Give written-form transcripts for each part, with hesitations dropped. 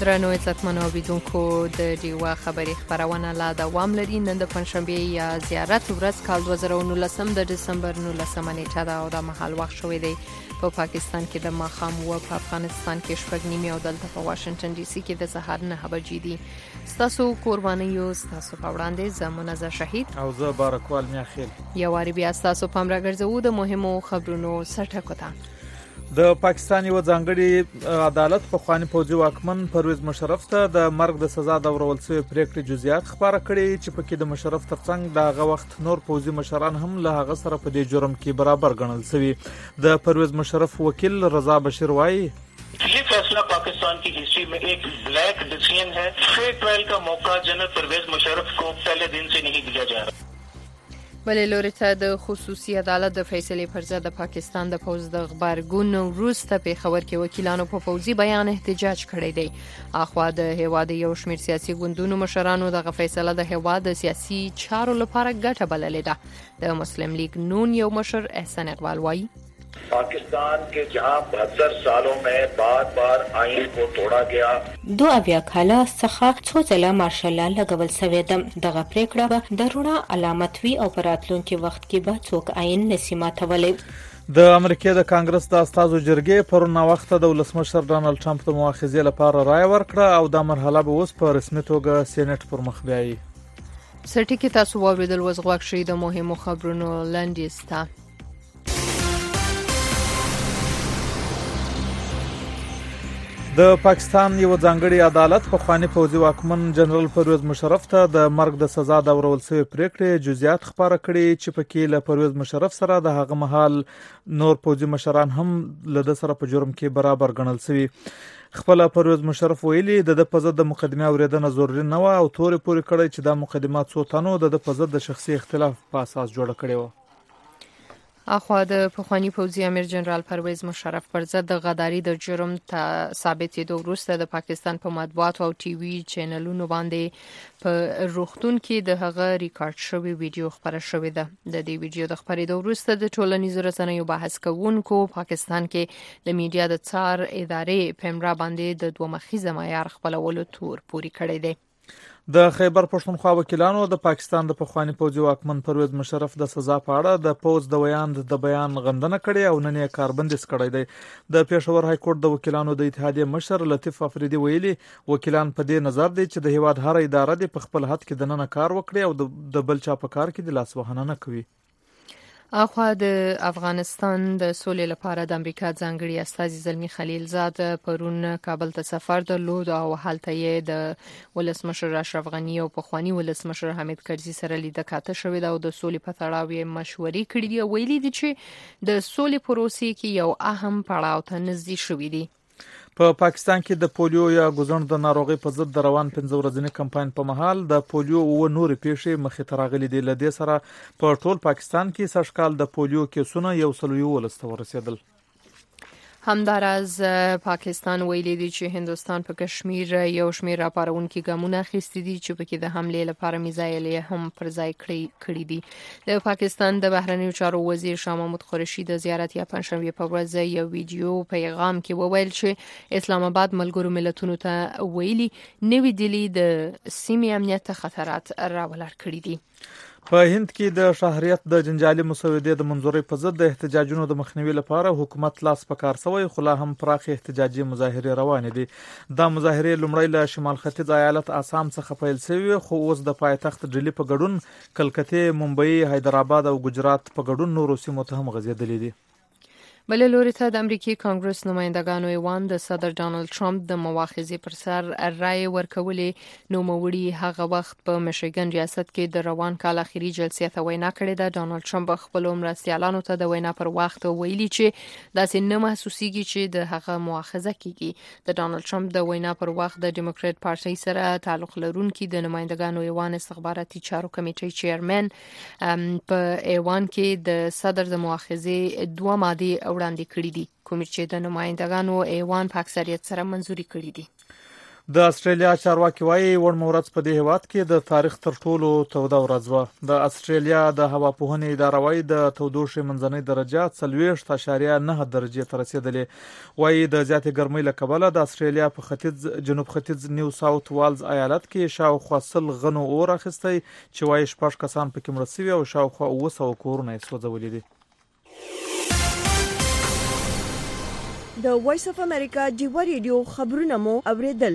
درنو عزتمنو اوریدونکو د ډیوا خبري خبرونه لا دوام لري. نن د پنځشنبه یا زیارت ورځ کال 2019 د دسمبر 19 نیټه دا او د محل وخت شوې دی په پاکستان کې د ماخام و په افغانستان کې شپږ نیمه او دلته په واشنگټن ډي سي کې د سهار 9 بجې دي. تاسو قرباني یو تاسو په وړاندې زمونږه شهید او زه بارکوال میاخیل یو واری بیا تاسو په امر راګرځو د مهمو خبرونو سرټکو ته. د پاکستان یو ځانګړي عدالت په خواني پوځي واکمن پرویز مشرف ته د مرګ د سزا د ورول شوی پریکړې جزئیات خبره کړي چې په کې د مشرف ترڅنګ دغه وخت نور پوځي مشران هم له هغه سره په دې جرم کې برابر ګڼل شوی. د پرویز مشرف وکیل رضا بشیر وایي ये फैसला पाकिस्तान की हिस्ट्री में एक ब्लैक डिसीजन है. फेयर ट्रायल का मौका जनरल परवेज मुशर्रफ को पहले दिन से नहीं दिया जा रहा. بلې لوري ته د خصوصي عدالت د فیصلې پر ضد د پاکستان د پوز د خبرګون وروسته په خبر کې وکیلانو په پوزي بیان احتجاج کړی دی. اخوا د هیواد یو شمېر سیاسي ګوندونو مشرانو د فیصله د هیواد د سیاسي چارو لپاره ګټه بللې ده. د مسلم لیگ نون یو مشر احسان اقبال وایي पाकिस्तान के जहां 72 सालों में बार आइन को तोड़ा गया. 2 کاله څخه څو ځله مارشال لا لګول شوی دغه پریکړه به درونه علامت وی او پراتلونکو وخت کې به څوک عین نسیمات ولې. د امریکا د کانګرس د استازو جرګې پر نو وخت د ولسمشر ډانلډ ټرمپ د مؤاخذې لپاره رائے ورکړه او د مرحله به اوس په رسمي توګه سېنات پر مخ بیایي. سرټی کې تاسو واوریدل وزغواک شي د مهمو خبرونو لاندېسته. د پاکستان یو ځانګړي عدالت په خواني پوځي واکمن جنرال پرویز مشرف ته د مرګ د سزا د ورول شوی پریکړې جزئیات خبره کړي چې په کې له پرویز مشرف سره د هغه مهال نور پوځي مشران هم له سره په جرم کې برابر ګڼل شوی. خپل پرویز مشرف ویلي د په ضد د مقدمه اوریدنه ضروري نه و او تورې پورې کړی چې د مقدمات څو تنو د په ضد د شخصي اختلاف په اساس جوړ کړي و. اخوا د پخوانی پوځي امیر جنرال پرویز مشرف پر ضد د غداري د جرم ثابتېدو وروسته د پاکستان په مطبوعاتو او ټي وي چینلونو باندې په روختون کې د هغه ریکارډ شوی ویډیو خبره شوې ده. د دې ویډیو د خبرېدو وروسته د ټولنیزو رسنیو بحث کوونکو پاکستان کې د میډیا د څار ادارې پمرا باندې د دوه مخیزه معیار خپلولو تور پوری کړی دی. د خیبر پښتونخوا وکیلانو د پاکستان د پخوانی پوځي واکمن پرویز مشرف د سزا په اړه د پوز د بیان غندنه کړې او نن یې کاربندیز کړی دی. د پېښور های کورټ د وکیلانو د اتحادیې مشر لطیف افریدي ویلي وکیلان په دې نظر دي چې د هیواد هر اداره د خپل حد کې د نن کار وکړي او د بل چا په کار کې د لاس وهنه نه کوي. اخوا د افغانستان د سولې لپاره د امریکا ځانګړي استازي زلمی خلیلزاد پرون کابل ته سفر درلود او هلته یې د ولسمشر اشرف غنی او پخوانی ولسمشر حمید کرزي سره لیدل کاته شوې ده او د سولې په تړاو یې مشورې کړې دي. ویلي دي چې د سولې پروسې کې یو اهم پړاو ته نږدې شوې دي. په پاکستان کې د پولیو یا ګوزڼ د ناروغي په ضد د روان 15 ورځنی کمپاین په مهال د پولیو او نور پیښې مخې ته راغلي دي. لدې سره په ټول پاکستان کې سږکال د پولیو کیسونه 111 ورسېدل. همداراز پاکستان ویلي دی چې هندوستان په کشمیر یو شمېر راپارونکي ګامونه اخیستي دي چې پکې د حملې لپاره میزایل هم پر ځای کړی دي. د پاکستان د بهرنیو چارو وزیر شاه محمود قریشي د زیارت یا پنځشنبه په ورځ یو ویډیو پیغام کې وویل چې اسلام آباد ملګرو ملتونو ته ویلي نوې دلی د سیمې امنیت ته خطرات راولر کړی دي. په هند کې د شهریت د جنجالي مسودې د منځوري په ضد د احتجاجونو د مخنیوي لپاره حکومت لاس پکار سوی خو لا هم پراخ احتجاجي مظاهرې روان دي. دا مظاهرې لومړی له شمال ختیځ ایالت آسام څخه پیل شوې خو اوس د پایتخت ډیلی په ګډون کلکته، ممبئی، حیدرآباد او ګجرات په ګډون نورو سیمو ته هم غځېدلې دي. بل لوري ته د امریکای کانګرس نمائندګانو ایوان د صدر ډانلډ ټرمپ د مواخذې پر سر رائے ورکولې نو موړي هغه وخت په میشیګن ریاست کې د روان کال اخیری جلسې ته وینا کړې ده. ډانلډ ټرمپ خپل مرستیالانو ته د وینا پر وخت ویلي چې داسې نه محسوسيږي چې د هغه مواخذه کیږي. د ډانلډ ټرمپ د وینا پر وخت د ډیموکرات پارټي سره تعلق لرونکي د نمائندګانو ایوان استخباراتي چارو کمیټې چیرمن په ایوان کې د صدر د مواخذې 2 ماده وړاندې کړی دي کوم چې د نمائندګانو ایوان په اکثریت سره منزوري کړی دي. د استرالیا چارواکي وايي وړمو ورځ په دې هیواد کې د تاریخ تر ټولو توده ورځ وه. د استرالیا د هواپوهنې اداره وايي د تودوخې منځنۍ درجه 40.9 درجې ته رسیدلې. وايي د زیاتې ګرمۍ له کبله د استرالیا په جنوب ختیځ نیو ساوث والز ایالت کې شاوخوا 100 غنو اور اخیستی چې وايي 6 کسان پکې مړه شوي او شاوخوا 900 کورونه یې سوځولي دي. د وایس اف امریکا ډیوا ریډیو خبرونه مو اوریدل.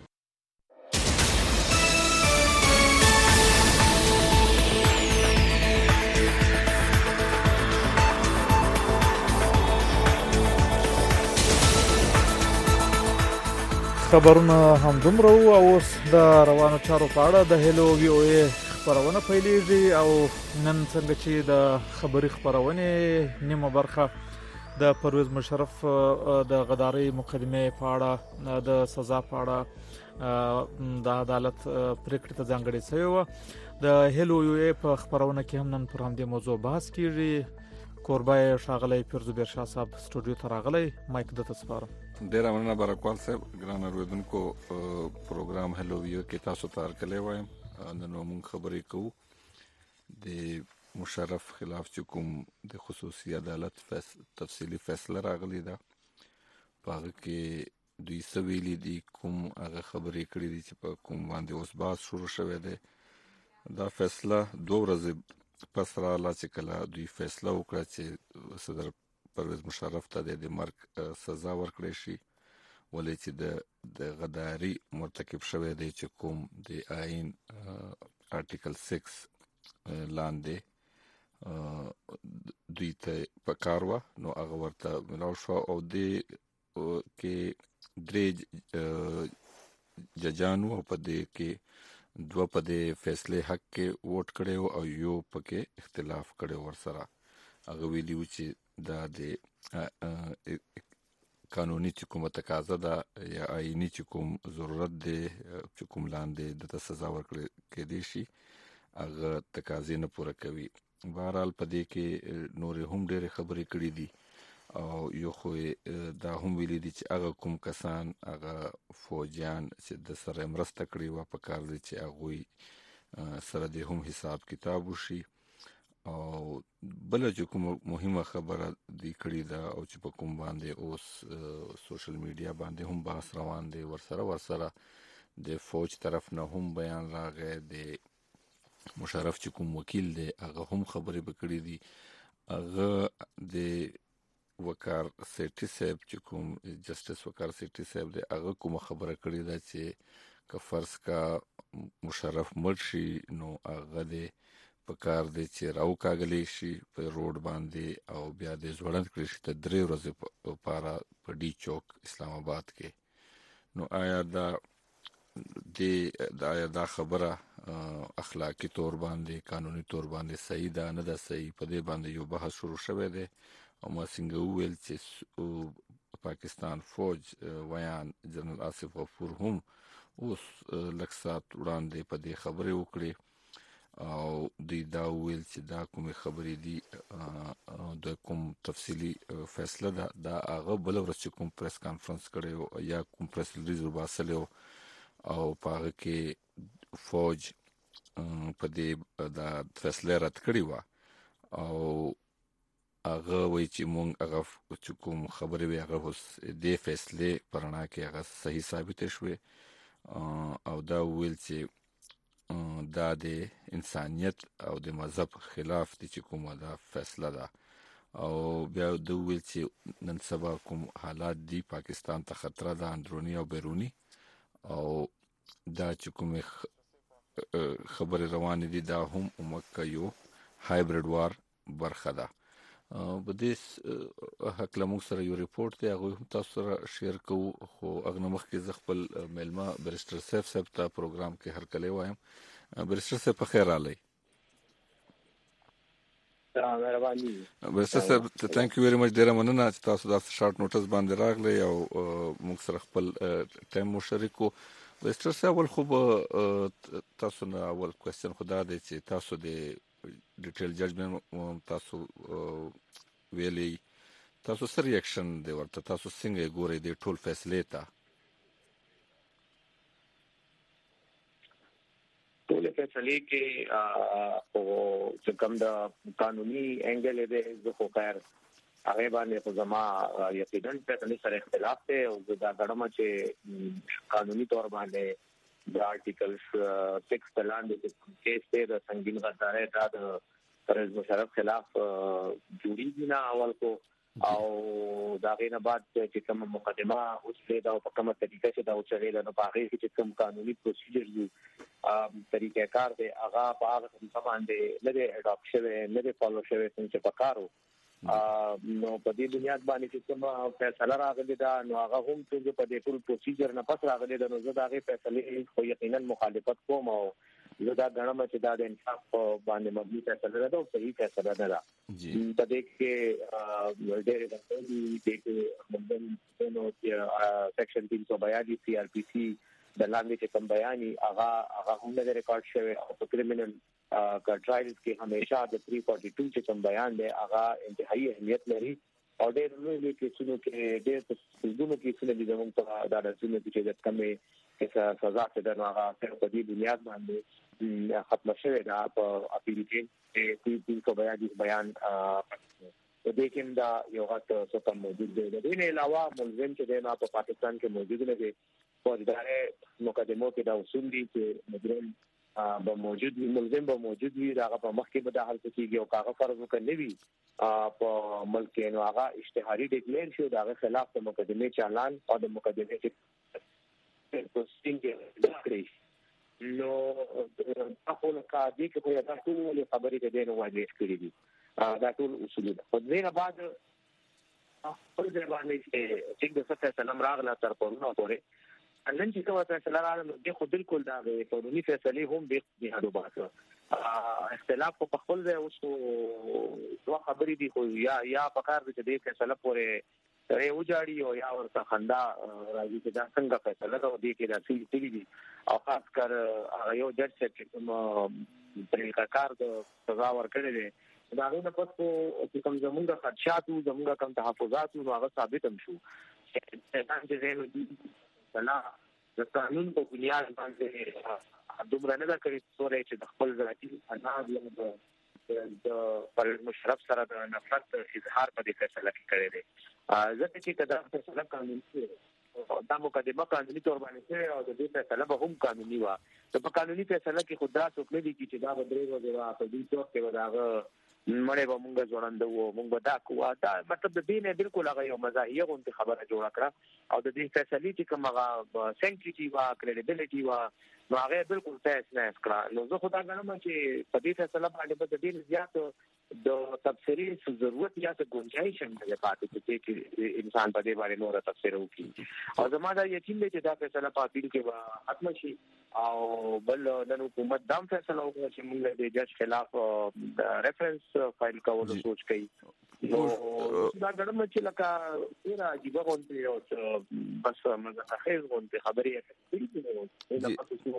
خبرونه همدومره وو او اوس د روانو چارو په اړه د هلو وی او ای خبرونه پیلېږي او نن څنګه چې د خبري خبرونه نیمه برخه د پرویز مشرف د غداري مقدمه په اړه د سزا په اړه د عدالت پریکړه ته ځانګړې شوی و. د هلو وی او ای په خبرونه کې هم نن پر همدې موضوع بحث کیږي. کوربای شاغلی پیرزوبیر شاه صاحب سټوډیو ته راغلی. مایک د تاسو ډیره مننه برکوال صاحب. ګران اوریدونکو پروګرام هلو ویو کې تاسو ته هرکلی وایم. نن موږ خبرې کوو د مشرف خلاف چې کوم د خصوصي عدالت تفصیلی فیصله راغلی ده په هغه کې دوی څه ویلي دي، کوم هغه خبرې کړې دي چې په کوم باندې اوس بحث شروع شوی دی. دا فیصله 2 ورځې پس راغله چې کله دوی فیصله وکړه چې صدر پرویز مشرف ته د مرګ سزا ورکړی شي، ولې چې د غداري مرتکب شوی دی چې کوم د آئین آرټیکل 6 لاندې دوی ته پکار و نو هغه ورته ملاو شو او د کې درې ججانو په دې کې 2 په دې فیصله حق کې ووټ کړي او یو پکې اختلاف کړي ورسره. هغه ویلیو چې دا د قانوني چې کومه تقاضا ده یا آئینی چې کوم ضرورت دی چې کوم لاندې د سزا ورکړي کېدی شي هغه تقاضې نه پوره کوي. بهرحال په دې کې نور هم ډېرې خبرې کړې دي او یو خو دا هم ویلي دي چې هغه کوم کسان هغه فوجیان چې د سره مرسته کړې وه په کار دی چې هغوی سره د هم حساب کتاب وشي. او بل چې کوم مهمه خبره دی کړې ده او چې په کوم باندې اوس سوشل میډیا باندې هم بحث روان دی ورسره د فوج طرف نه هم بیان راغی، د مشرف چې کوم وکیل دی هغه هم خبرې وکړې دي. هغه د وقار سیټي صاحب چې کوم جسټس وقار سیټي صاحب دی هغه کوم خبره کړې ده چې که فرض کا مشرف مړ شي نو هغه د پکار دی چې راو کاغلی شي په روډ باندې او بیا د ځوړند کړی شي ته 3 ورځې لپاره په ډي چوک اسلام آباد کې. نو آیا دا خبره اخلاقی طور باندې قانوني طور باندې صحیح ده نه ده صحیح، په دې باندې یو بحث شروع شوی دی. او ما څنګه وویل چې پاکستان فوج ویان جنرال آصف غفور هم اوس لږ ساعت وړاندې په دې خبرې وکړې او دوی دا وویل چې دا کومې خبرې دي د کوم تفصیلی فیصله ده دا هغه بل ورځ چې کوم پریس کانفرنس کړی یا کوم پریس ریلیز وباسلی او په هغه کې فوج په دې دا فیصله رد کړې وه او هغه وایي چې مونږ هغه چې کوم خبرې وي هغه اوس دې فیصلې په رڼا کې هغه صحیح ثابتې شوې او دا وویل چې دا د انسانیت او د مذهب خلاف دي چې کومه دا فیصله ده. او بیا د وویل چې نن سبا کوم حالات دي پاکستان ته خطر ده اندرونی او بیرونی او دا چې کومه خبرې روانې دي دا هم عموما یو هایبرید وار برخه ده. په دې حق لمو سره یو ریپورت دی هغه هم تاسو سره شیر کوو خو هغه مخکې ز خپل ملما برستر صاحب ته پروګرام کې هرکلی وایم. برستر صاحب په خیر رالی. مهرباني برستر صاحب ثانک یو ویری مچ ډیره مننه چې تاسو دا شارټ نوټس باندې راغلی او موږ سره خپل ټایم مو شریکو. برستر صاحب ول خو تاسو نه اول کوېسچن خدا دی چې تاسو د ډیټیل ججمنت تاسو ویلي تاسو سره ریاکشن دی ورته تاسو څنګه ګورئ د ټول فیصله ته؟ ټول فیصله کې او چې کوم د قانوني انګل دې زه خو خیر هغه باندې خو زما یقینا فیصله سره اختلاف دی او دا غړم چې قانوني تور باندې د آرټیکل 6 لاندې چې کیس ته د سنگین غداري د پرویز مشرف خلاف جوړیږي نه اول کو او دا غینه بعد چې کوم مقدمه اوس دا په کومه طریقه چې دا اوچغیل نو په هغه کې کوم قانوني پروسیجر یو طریقې کار دی هغه په هغه باندې نه دی اډاپټ شوی نه دی فالو شوی څنګه په کارو نو په دې بنیاد باندې چې کوم فیصله راغلی دا نو هغه هم څنګه په دې ټول پروسیجر نه پس راغلی دا نو زه دا غي فیصله خو یقینا مخالفت کوم او زه دا غنم چې دا د انصاف باندې مبني فیصله ده او صحیح فیصله ده په دې کې ډېر د مندل نو سیکشن 342 سی آر پی سی د لاندې چې کوم بیاني هغه هم د ریکارډ شوی او په کریمینل ټرایلز کې همیشه د 342 چې کوم بیان دی هغه انتهایی اهمیت لري او ډېر لوی کیسونو کې ډېر څه کې څه دي زموږ په دا د څه چې د کمې چې سزا ته د هغه په دې بنیاد باندې ختم شوی دا په اپیل کې 342 بیان د دې کوم دا یو غټ څه کوم موجود دی د دې علاوه ملزم چې د په پاکستان کې موجود نه دي په ادارې مقدمو کې دا اصول دي چې مجرم به موجود وي ملزم به موجود وي دا په مخ کې به د حل کېږي او کاغذ فرض وکړي وي په ملک نو هغه اشتهاري ډیکلیر شو دا خلاف د مقدمه چالان او د مقدمه کې پروسیډینګ کړی نو خپل قاضي کې په دا ټول خبرې د دې نو واجب کړی دي دا ټول اصول دي په دې نه بعد خپل ځای باندې چې د څه سلام راغله تر پرونه پورې نن چې کومه فیصله راغله د خو بالکل دا قانوني فیصله هم به جهادو باسه اختلاف په خپل ځای اوس دوه خبرې دي خو یا په کار دې د فیصله پورې ری وجاړي او یا ورته خندا راځي چې دا څنګه فیصله ده دې کې راځي چې دي او خاص کر یو جج چې کوم طریقه کار د سزا ورکړي دي دا غوښنه پس چې کوم زمونږ خدشاتو زمونږ کوم تحفظاتو هغه ثابت هم شو چې زموږ دي نه د قانون په بنیاد باندې دومره نه دا کوي چې د خپل ذاتي اناز د پرویز مشرف سره د نفرت اظهار په دې فیصله کې کړی دی ځکه چې دا فیصله قانوني دا مقدمه قانوني تور باندې او د دې فیصله به هم قانوني و په قانوني فیصله کې خدا څوک نه دي چې دا بدري وغیرہ په دې توګه کې وداغه مړې به مونږ ځوړند وو مونږ دا کوه دا مطلب د دې نه بالکل هغه یو مزاحیه غونډه خبره جوړه کړه او د دې فیصله چې کوم هغه سنټریټي وا کریډیبিলিټي وا نو هغه بالکل تاسو نه اسکړه نو زه خدای غواړم چې په دې فیصله باندې به د دې زیات د تفسیری ضرورت یا څه گنجائش هم نه پاتې چې انسان په دې باندې نور تفسیر وکړي او زما دا یقین دی چې دا فیصله په اپیل کې ختم شي او بل د حکومت دام فیصله وکړي چې موږ د جج خلاف ریفرنس فایل کولو سوچ کوي نو دا ګرم چې لکه ډیر عجیب غونډه او بس مزه خیز غونډه خبرې کوي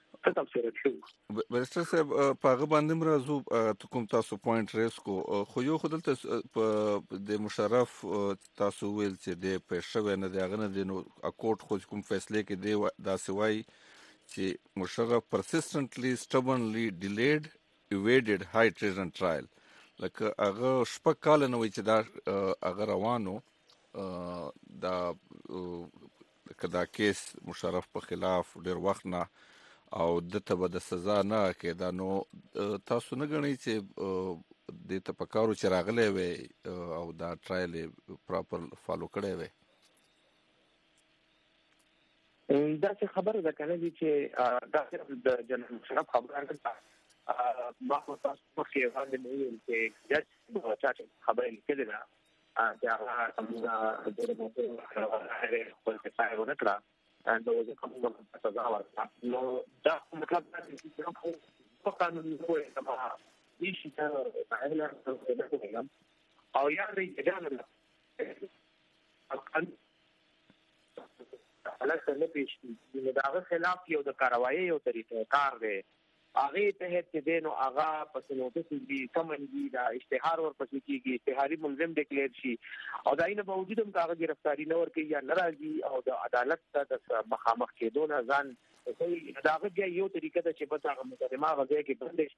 برسټر صاحب پاغه باندې مرزو کوم تاسو پوینټ ریس کو خو یو خدلته د مشرف تاسو ویل چې د پېښو نه دغه نه د اکورډ خو کوم فیصله کې دی دا سوای چې مشرف persistently stubbornly delayed evaded high treason trial لکه هغه شپږ کال نه وي چې دا هغه روانو دا کدا کیس مشرف په خلاف ډیر وخت نه او د ته به د سزا نه کېدا نو تاسو نه غنئ چې د تپکارو چې راغلي وي او دا ټرایل پراپر فالو کړي وي دا څه خبره ده کنه چې دا د جنرال مشرف خبره ده ما خو تاسو په کې باندې نه ویل چې جج چا خبره لیکلې ده چې هغه څنګه د موضوع خپل ځای ورکړه and there was a couple of hours no da مطلب دا چې په قانون کې سبا هیڅ څه نه راځي او یا دې جنرال علاقه نه پیښ دي دا خلاف یو د کاروایی یو طریقې کار دی هغه ته هڅه دي نو هغه پس نوټس دي سمندي دا اشتهار ورپسې کیږي اشتهاري ملزم ډیکلیئر شي او دا نه باوجود هم کاغذ گرفتاری نه ورکړي یا ناراضي او د عدالت ته مخامخ کېدو نه ځان داغه یو طریقه ده چې په هغه مقدمه غوږی کې بندش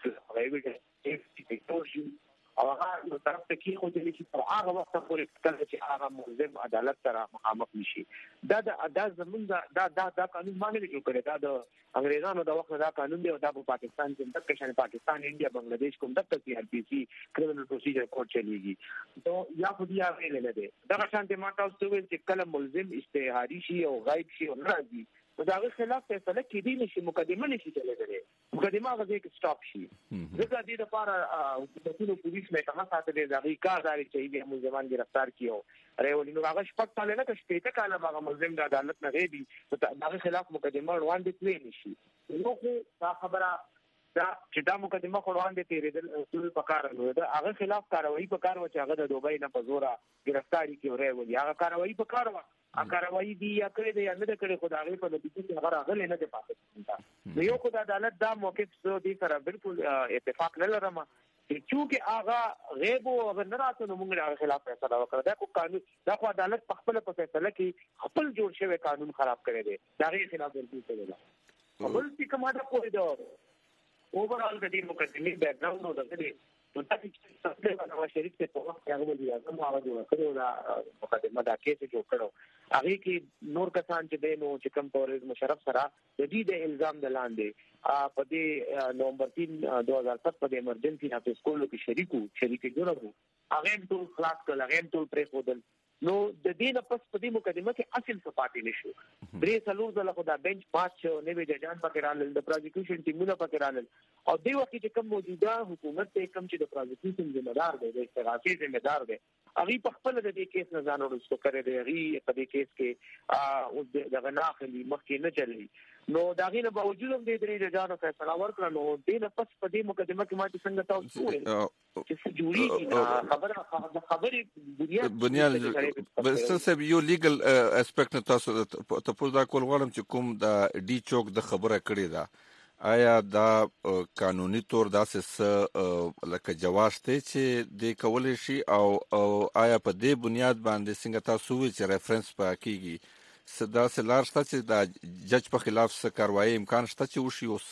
راغلی او هغه نو طرف ته کې خو دې چې په هغه وخت پورې کله چې هغه ملزم عدالت سره مخامخ نشي دا زمونږ دا قانون باندې جوړ کړی دا د انګریزانو د وخت دا قانون دی او دا په پاکستان کې د کشن پاکستان انډیا بنگلاديش کوم د CRPC کریمینل پروسیجر کورټ چلیږي نو یا خو بیا ویل نه دی دا شانته ماته اوس ویل چې کله ملزم اشتهاري شي او غایب شي او ناراضي داغه خلاف فیصله کېدی نشي مقدمه نشي چلېدلی مقدمه غوږی کې سټاپ شي ځکه دې لپاره حکومتونو پولیس مهکمه ساتلې دغه کارداري چې دې ملزمان گرفتار کیو ریولینو هغه شپږ کال نه کښته کاله هغه ملزم د عدالت نه غېبي دغه خلاف مقدمه روان دي کړی نشي نو خو دا خبره دا چې دا مقدمه روان دي تیرېدل ټول پکار نو دا هغه خلاف کاروایی پکار و چې هغه د دوبۍ نه په زوره گرفتاری کیو ریولي هغه کاروایی پکار و کاروایی دی یا کړی دی یا نه کړی خدای په نتیجه کې هغه راغلی نه دی پاتې نو یو خدای عدالت دا موقف سره دي سره بالکل اتفاق نه لرم چې چونکه هغه غیب او غنرات نو موږ هغه خلاف فیصله وکړه دا کو قانون دا خو عدالت په خپل په فیصله کې خپل جوړ شوی قانون خراب کړی دی دا غي خلاف ورته ویل خپل څه کومه دا کوی دا اوورال د دې مقدمې بیک ګراوند نو دغه نو تاسو چې تاسو د نواز شریف ته په وخت کې هغه دی هغه مو کړو دا مقدمه دا کیسه جوړ کړو هغه کې نور کسان چې دینو چې کم پرویز مشرف سره د دې د الزام د لاندې په دې نومبر 3 2007 په ایمرجنسي نافذ کولو کې شریک جوړو هغه ټول خلاص کړل هغه ټول پرې خودل نو د دې نه پس په دې مقدمه کې اصل صفات نشو درې څلور ځله خدا بنچ پاس نه وی ججان پکې رالل د پروزیکیوشن ټیمونه پکې رالل او دې وخت کې کوم موجوده حکومت ته کوم چې د پروزیکیوشن ذمہ دار دی د استغاثې ذمہ دار دی هغه په خپل د دې کیس نه ځان ورسته کړی دی هغه په دې کیس کې او د غناخلي مخکې نه چلی نو دا غینه باوجود هم د درې ججانو فیصله ورکړه نو دې نه پس په دې مقدمه کې ماته څنګه تاسو وایي چې څه جوړیږي خبره بنیاد بس سب یو لیګل اسپیکټ تاسو ته په دا کول غواړم چې کوم د ډي چوک د خبره کړې ده آیا دا قانوني تور داسې لکه جواز ته چې د کولې شي او آیا په دې بنیاد باندې څنګه تاسو وی چې ریفرنس پکېږي صدا سلار شته چې د جج په خلاف څه کاروایی امکان شته چې وشي اوس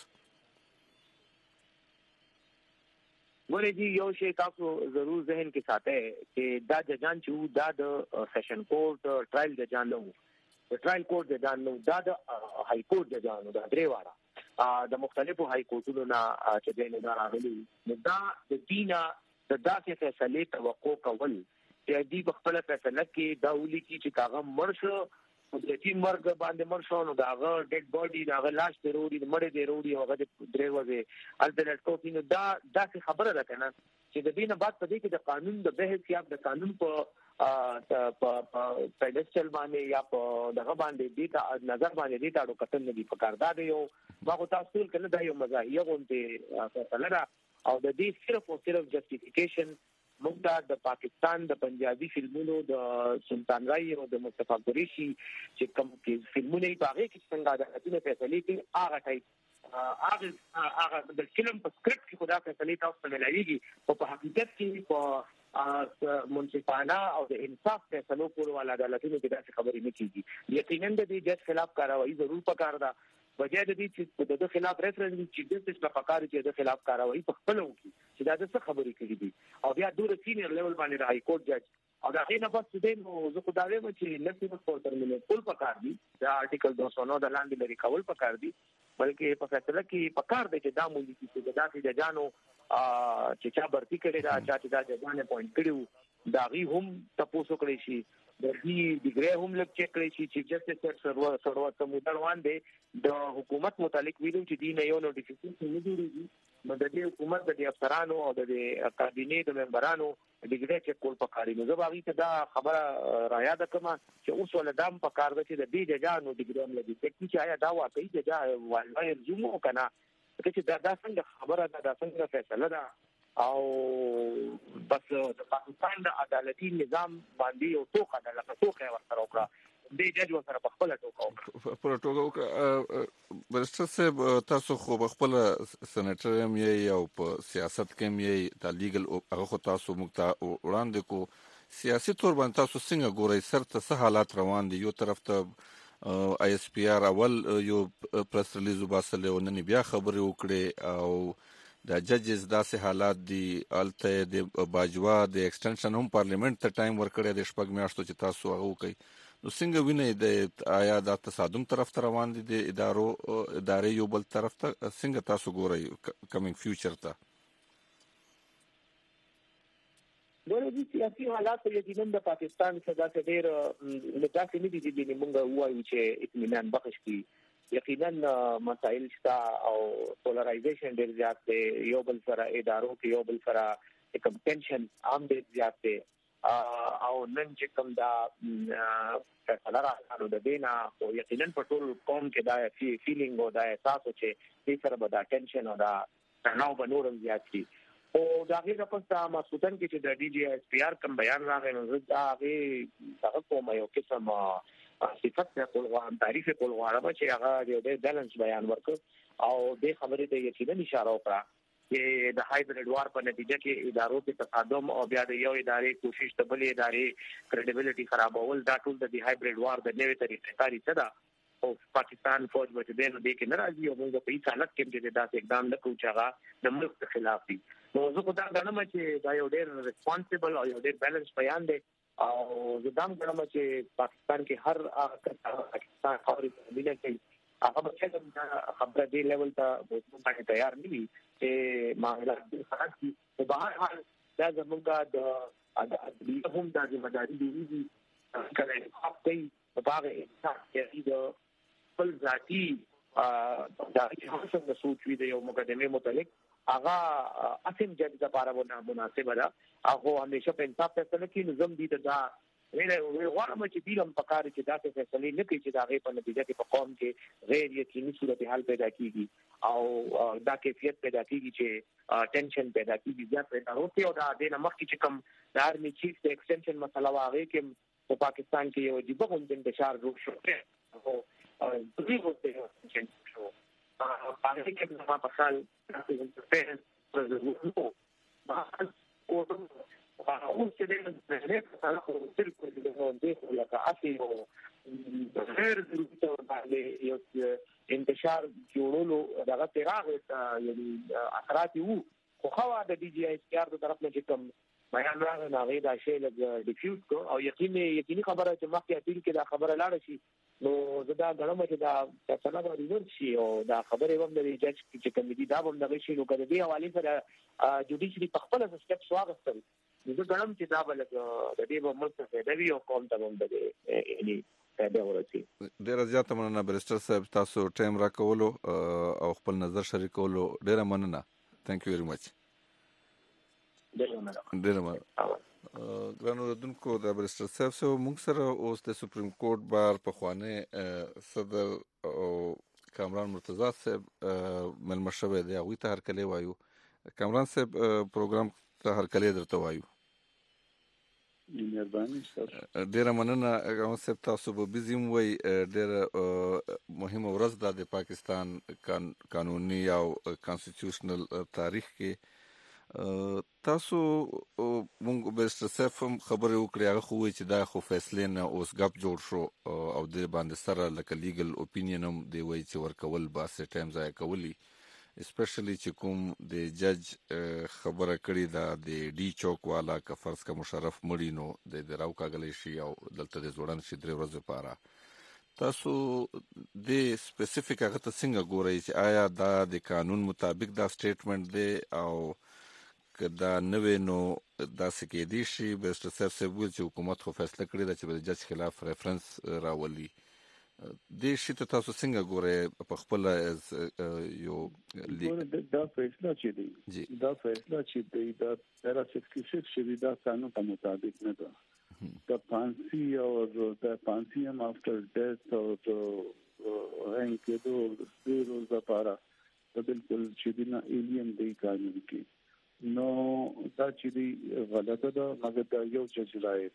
ورېږي یو شی تاسو ضرور ذهن کې ساتئ چې دا ججان چې دا د سیشن کورټ ټرایل ججان نو ټرایل کورټ ججان نو دا د های کورټ ججان نو دا درې واره د مختلفو های کورټونو نه چې دینه راغلي نو دا د دینه د داسې فیصله توقع کول چې دی په خپل فیصله کې دا ولي چې کاغه مرشو د ټیم مرګ باندې مرشو نو داغه ډیډ باډي داغه لاش ته وروړي مړ دې وروړي هغه د درې وځي الټرنیټ کوټ نو دا خبره ده کنه چې د دینه بعد په دې کې د قانون د بحث یا د قانون په پیډستل باندې یا په دغه باندې دې نظر باندې دې تاړو کتل نه دی پکاردا دی یو باغ تاسو کله دا یو مزاحیه غونډه فیصله او د دې صرف او صرف جسټیفیکیشن موږ د پاکستان د پنجابي فلمونو د سلطان رای او د مصطفی قریشي چې کوم کې فلمونه یې باغې کې څنګه د اتنه فیصله کې هغه ټایپ هغه د فلم په سکرپټ کې خدا فیصله تاسو ته ملایږي په حقیقت کې په منصفانه او د انصاف فیصلو کولو والا عدالتونو کې دا خبرې نه کیږي یقینا د دې جج خلاف کاروایی ضرور پکار ده وجه د دې چې د خلاف ریفرنس چې د څه پکار چې د خلاف کاروایی په خپل وکړي چې دا څه خبرې کوي دي او بیا ډور سینیئر لیول باندې هاي کورټ جج او دا غینه بس دې نو زه خو دا وایم چې لکه په ترمینل ټول پکار دي دا آرټیکل 209 د لاندې لري کول پکار دي بلکې په فیصله کې پکار دي چې دا مولي چې دا چې جانو چې چا برتی کړي دا چې دا جانه پوینټ کړیو دا غي هم تاسو کړی شي د دې ډیګری هم لږ چک کړی شي چې جسټس سرور ته متروان دي د حکومت متعلق ویلو چې دی نه یو نوټیفیکیشن نه جوړیږي نو د دې حکومت د افسرانو او د کابینې د ممبرانو ډیګری چک کول پکاري نو زه باغی ته دا خبره را یاد کړم چې اوس ولدام پکار ده چې د دې ججانو ډیګری هم لګي چې آیا دا واقعي جج وایي زمو کنه چې دا څنګه خبره ده دا څنګه فیصله ده او بس د پاکستان د عدالتي نظام باندې یو توخه ده لکه توخه ورسره وکړه د جج سره په خپل ټوګه برسټر صاحب تاسو خو خپل سېنیټر هم یې او په سیاست کې هم یې د لیګل هغه خو تاسو مخته وړاندې کو سیاسي تور باندې تاسو څنګه ګورئ سرته څه حالات روان دي یو طرف ته آی اس پی آر اول یو پریس ریلیز وباسل او نن بیا خبرې وکړي او د ججز داسې حالات دي الته د باجوا د ایکسټنشن هم پارلیمنت ته ټایم ورکړی د شپږ میاشتو چې تاسو هغه وکړي نو څنګه وینئ د آیا د تصادم طرف ته روان دي د ادارې یو بل طرف ته څنګه تاسو ګورئ کمینګ فیوچر ته د سیاسي حالات یقینا د پاکستان څخه د ډېر لږه نه دي چې موږ وایو چې اطمینان بخښ کی یقینا مسائل شته او پولرایزیشن ډېر زیات دی یو بل سره ادارو کې یو بل سره کوم ټینشن عام ډېر زیات دی او نن چې کوم دا فیصله راغله د دینا او یقینا په ټول قوم کې دا فیلینګ او دا احساس چې دې سره به دا ټینشن او دا تناو به نورم زیات شي او دا غیر پسته مسعودن کې چې د ډي جی اس پی آر کوم بیان راغی نو دا هغه کوم یو قسم صفات کول غواړم تعریف کول غواړم چې هغه د بیلانس بیان ورکړ او د خبرې ته یقینا اشاره وکړه چې د هایبرید وار په نتیجه کې ادارو کې تصادم او بیا د یو ادارې کوشش ته بلې ادارې کریډیبিলিټي خرابول دا ټول د هایبرید وار د نوې طریقې کاری څه ده او پاکستان فوج به د دې کې ناراضي او موږ په هیڅ حالت کې د داسې اقدام نه کوو چې هغه د ملک خلاف دي نو زه خو دا غواړم چې دا یو ډېر ریسپانسیبل او یو ډېر بیلانس بیان دی او زدام غواړم چې پاکستان کې هر پاکستان خبرې ملي کې هغه به خبره دی لیول ته باندې تیار نه وي چې معاملات خراب دي په بهر حال دا زموږ د هم د ځمداري دی کله خپل په باغ انسان کې د خپل ذاتی دا چې څنګه سوچ وي د یو مقدمه متعلق هغه اسیم جج لپاره مناسب ده هغه همیشه په انصاف فیصله کوي نظم دي دا ویل غواړم چې دیلم په کار کې دا فیصله نه کوي چې دا غي په نتیجه کې په قوم کې غیر یقیني صورتحال پیدا کیږي او دا کیفیت پیدا کیږي چې ټینشن پیدا کیږي زیات پیدا ہوتی او دا د مخکې چې کوم د آرمي چیف د ایکسټنشن مسله واغې کې په پاکستان کې یو عجیب غوندې انتشار روښ شو او د دې وخت چې شو هغه کې ما په خال تاسو نو ما او چې د نه په خلکو تل کوي د دې لکه اصلي او غیر ضروري باندې یو انتشار جوړولو دغه تیراغه یعنی اثرات وو خو خو د ډي جی اس پی آر د طرف نه چې کوم بیان راغی نو غي دا شی لږ ډیفیوز کو او یقیني خبره چې مخکې اپیل کې دا خبره لاړ شي نو زدا غنم چې دا فیصله به ریورس شي او دا خبره هم د جج چې کمیټي دا هم دغه شی نو کړي دی حواله سره جوډیشري په خپل سټپ سواغستل زه غنم چې دا بل د دې په ملک څخه د ویو کوم ته هم د یعنی دا ورسي ډیر زیات مننه برسټر صاحب تاسو ټایم راکولو او خپل نظر شریکولو ډیر مننه ثانک یو ویری مچ ډیر مننه ګرانو دونکو د برسټر صاحب سره موږ سره اوس د سپریم کورټ بار په خوانه صدر او کامران مرتضی صاحب ملمشوي دی او ته هرکلی وایو کامران صاحب پروګرام ته هرکلی درته وایو ډیر مننه کامران صاحب تاسو به بيزیم وای ډیر مهمه ورځ د پاکستان قانوني او کانسټیټیوشنل تاریخ کې تاسو مونږ برسټر صاحب خبرې وکړې هغه خو چې دا خو فیصله نه اوس غپ جوړ شو او د باندې سره لکه لیګل اوپینین هم دی وای چې ورکول باسه ټایم ځای کولی اسپیشلی چې کوم د جج خبره کړې دا د ډي چوک والا کا فرض کا مشرف مړی نو د راو کاغلی شي او دلته د زوړن شي درې ورځې پاره تاسو د سپیسیفیک هغه ته څنګه ګورئ چې آیا دا د قانون مطابق دا سټیټمنټ دی او کدا نوې نو دا سکه دي شي برسټر صاحب سه ویل چې حکومت خو فیصله کړې ده چې د جج خلاف ریفرنس راولي د شي ته تاسو څنګه ګورئ په خپل یو دا فیصله چې دی دا فیصله چې دی دا پیرا 66 شوی دا قانون ته مطابق نه ده د پانسی او د پانسی هم افټر ډیث او هنګ کېدو د روز لپاره د بالکل چې دی نه ایلین دی قانون کې نو دا چې دی غلطه ده مګر دا یو جج رائے ده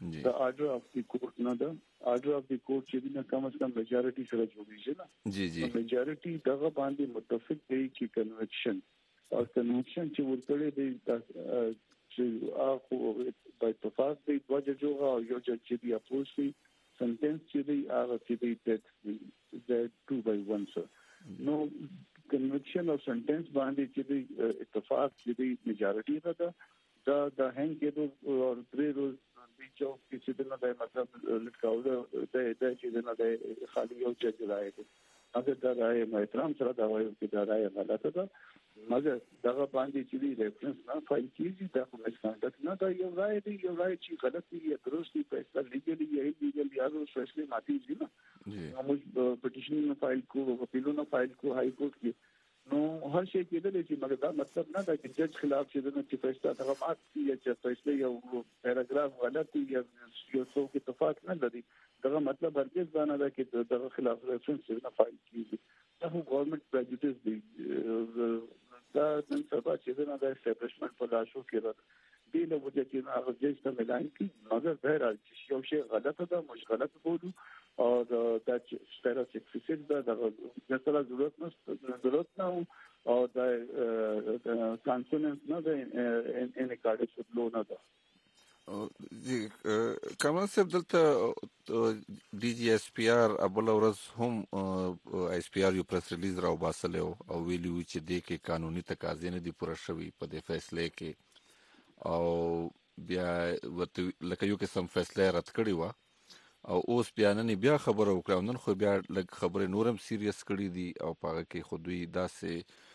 دا آرډر اف دی کورټ نه ده. آرډر اف دی کورټ چې نه کم از کم میجارټي سره جوړیږي نه. جی میجارټي دغه باندې متفق دی چې کنوکشن او کنوکشن چې ورکړي دی چې هغه په اتفاق دی د جوړه او یو چې دی اپوز دی سنټنس چې دی هغه چې دی د 2/1 سره نو کنوکشن او سنټنس باندې چې دی اتفاق چې دی میجارټي ده د هنګ کېدو او 3 روز د چوک چې دنه د مطلب لټکاو د چې دنه د خالي یو جج راځي اگر دا راي احترام سره دا وایي چې دا راي غلطه ده مګر دغه باندې چې دی ریفرنس نه فایل کیږي دا کوم څنګه نه دا یو راي دی یو راي چې غلط دی یا درست دی فیصله لیګلی یا ایلیګل یا نو فیصله ماتي دي نه موږ پټیشن نه فایل کو اپیل نه فایل کو های کورټ کې نو هر شي کېدل چې مګر دا مطلب نه دا چې جج خلاف چې د فیصله هغه مات یا چې فیصله یو پیراګراف غلط دی یا یو څه کې اتفاق نه لري دا مطلب هرګز دا نه ده چې دغه خلاف ریفرنس نه فایل کیږي دا ګورنمنت پریجوډیس دی دا نن سبا چې دا د اسټابلیشمنت په لاشو کې راځي دی له وجه چې هغه جج ته ملایي کی مګر بهرحال چې یو شی غلطه ده مش غلط بولو او دا چې سپیرا 66 دا مثلا ضرورت نه او دا کانسوننس نه ده ان کارډ شپلو نه ده جی کمال صاحب دلته ډي جي اس پی آر ابل ورځ هم اس پی آر یو پریس ریلیز راو باسل او ویلیو چې د کې قانوني تقاضې نه دي پوره شوی په دې فیصله کې او بیا ورته لکه یو قسم فیصله رد کړی و او اوس بیا نن بیا خبره وکړه نن خو بیا لږ خبره نورم سیریس کړی دي او پاره کې خودوی داسې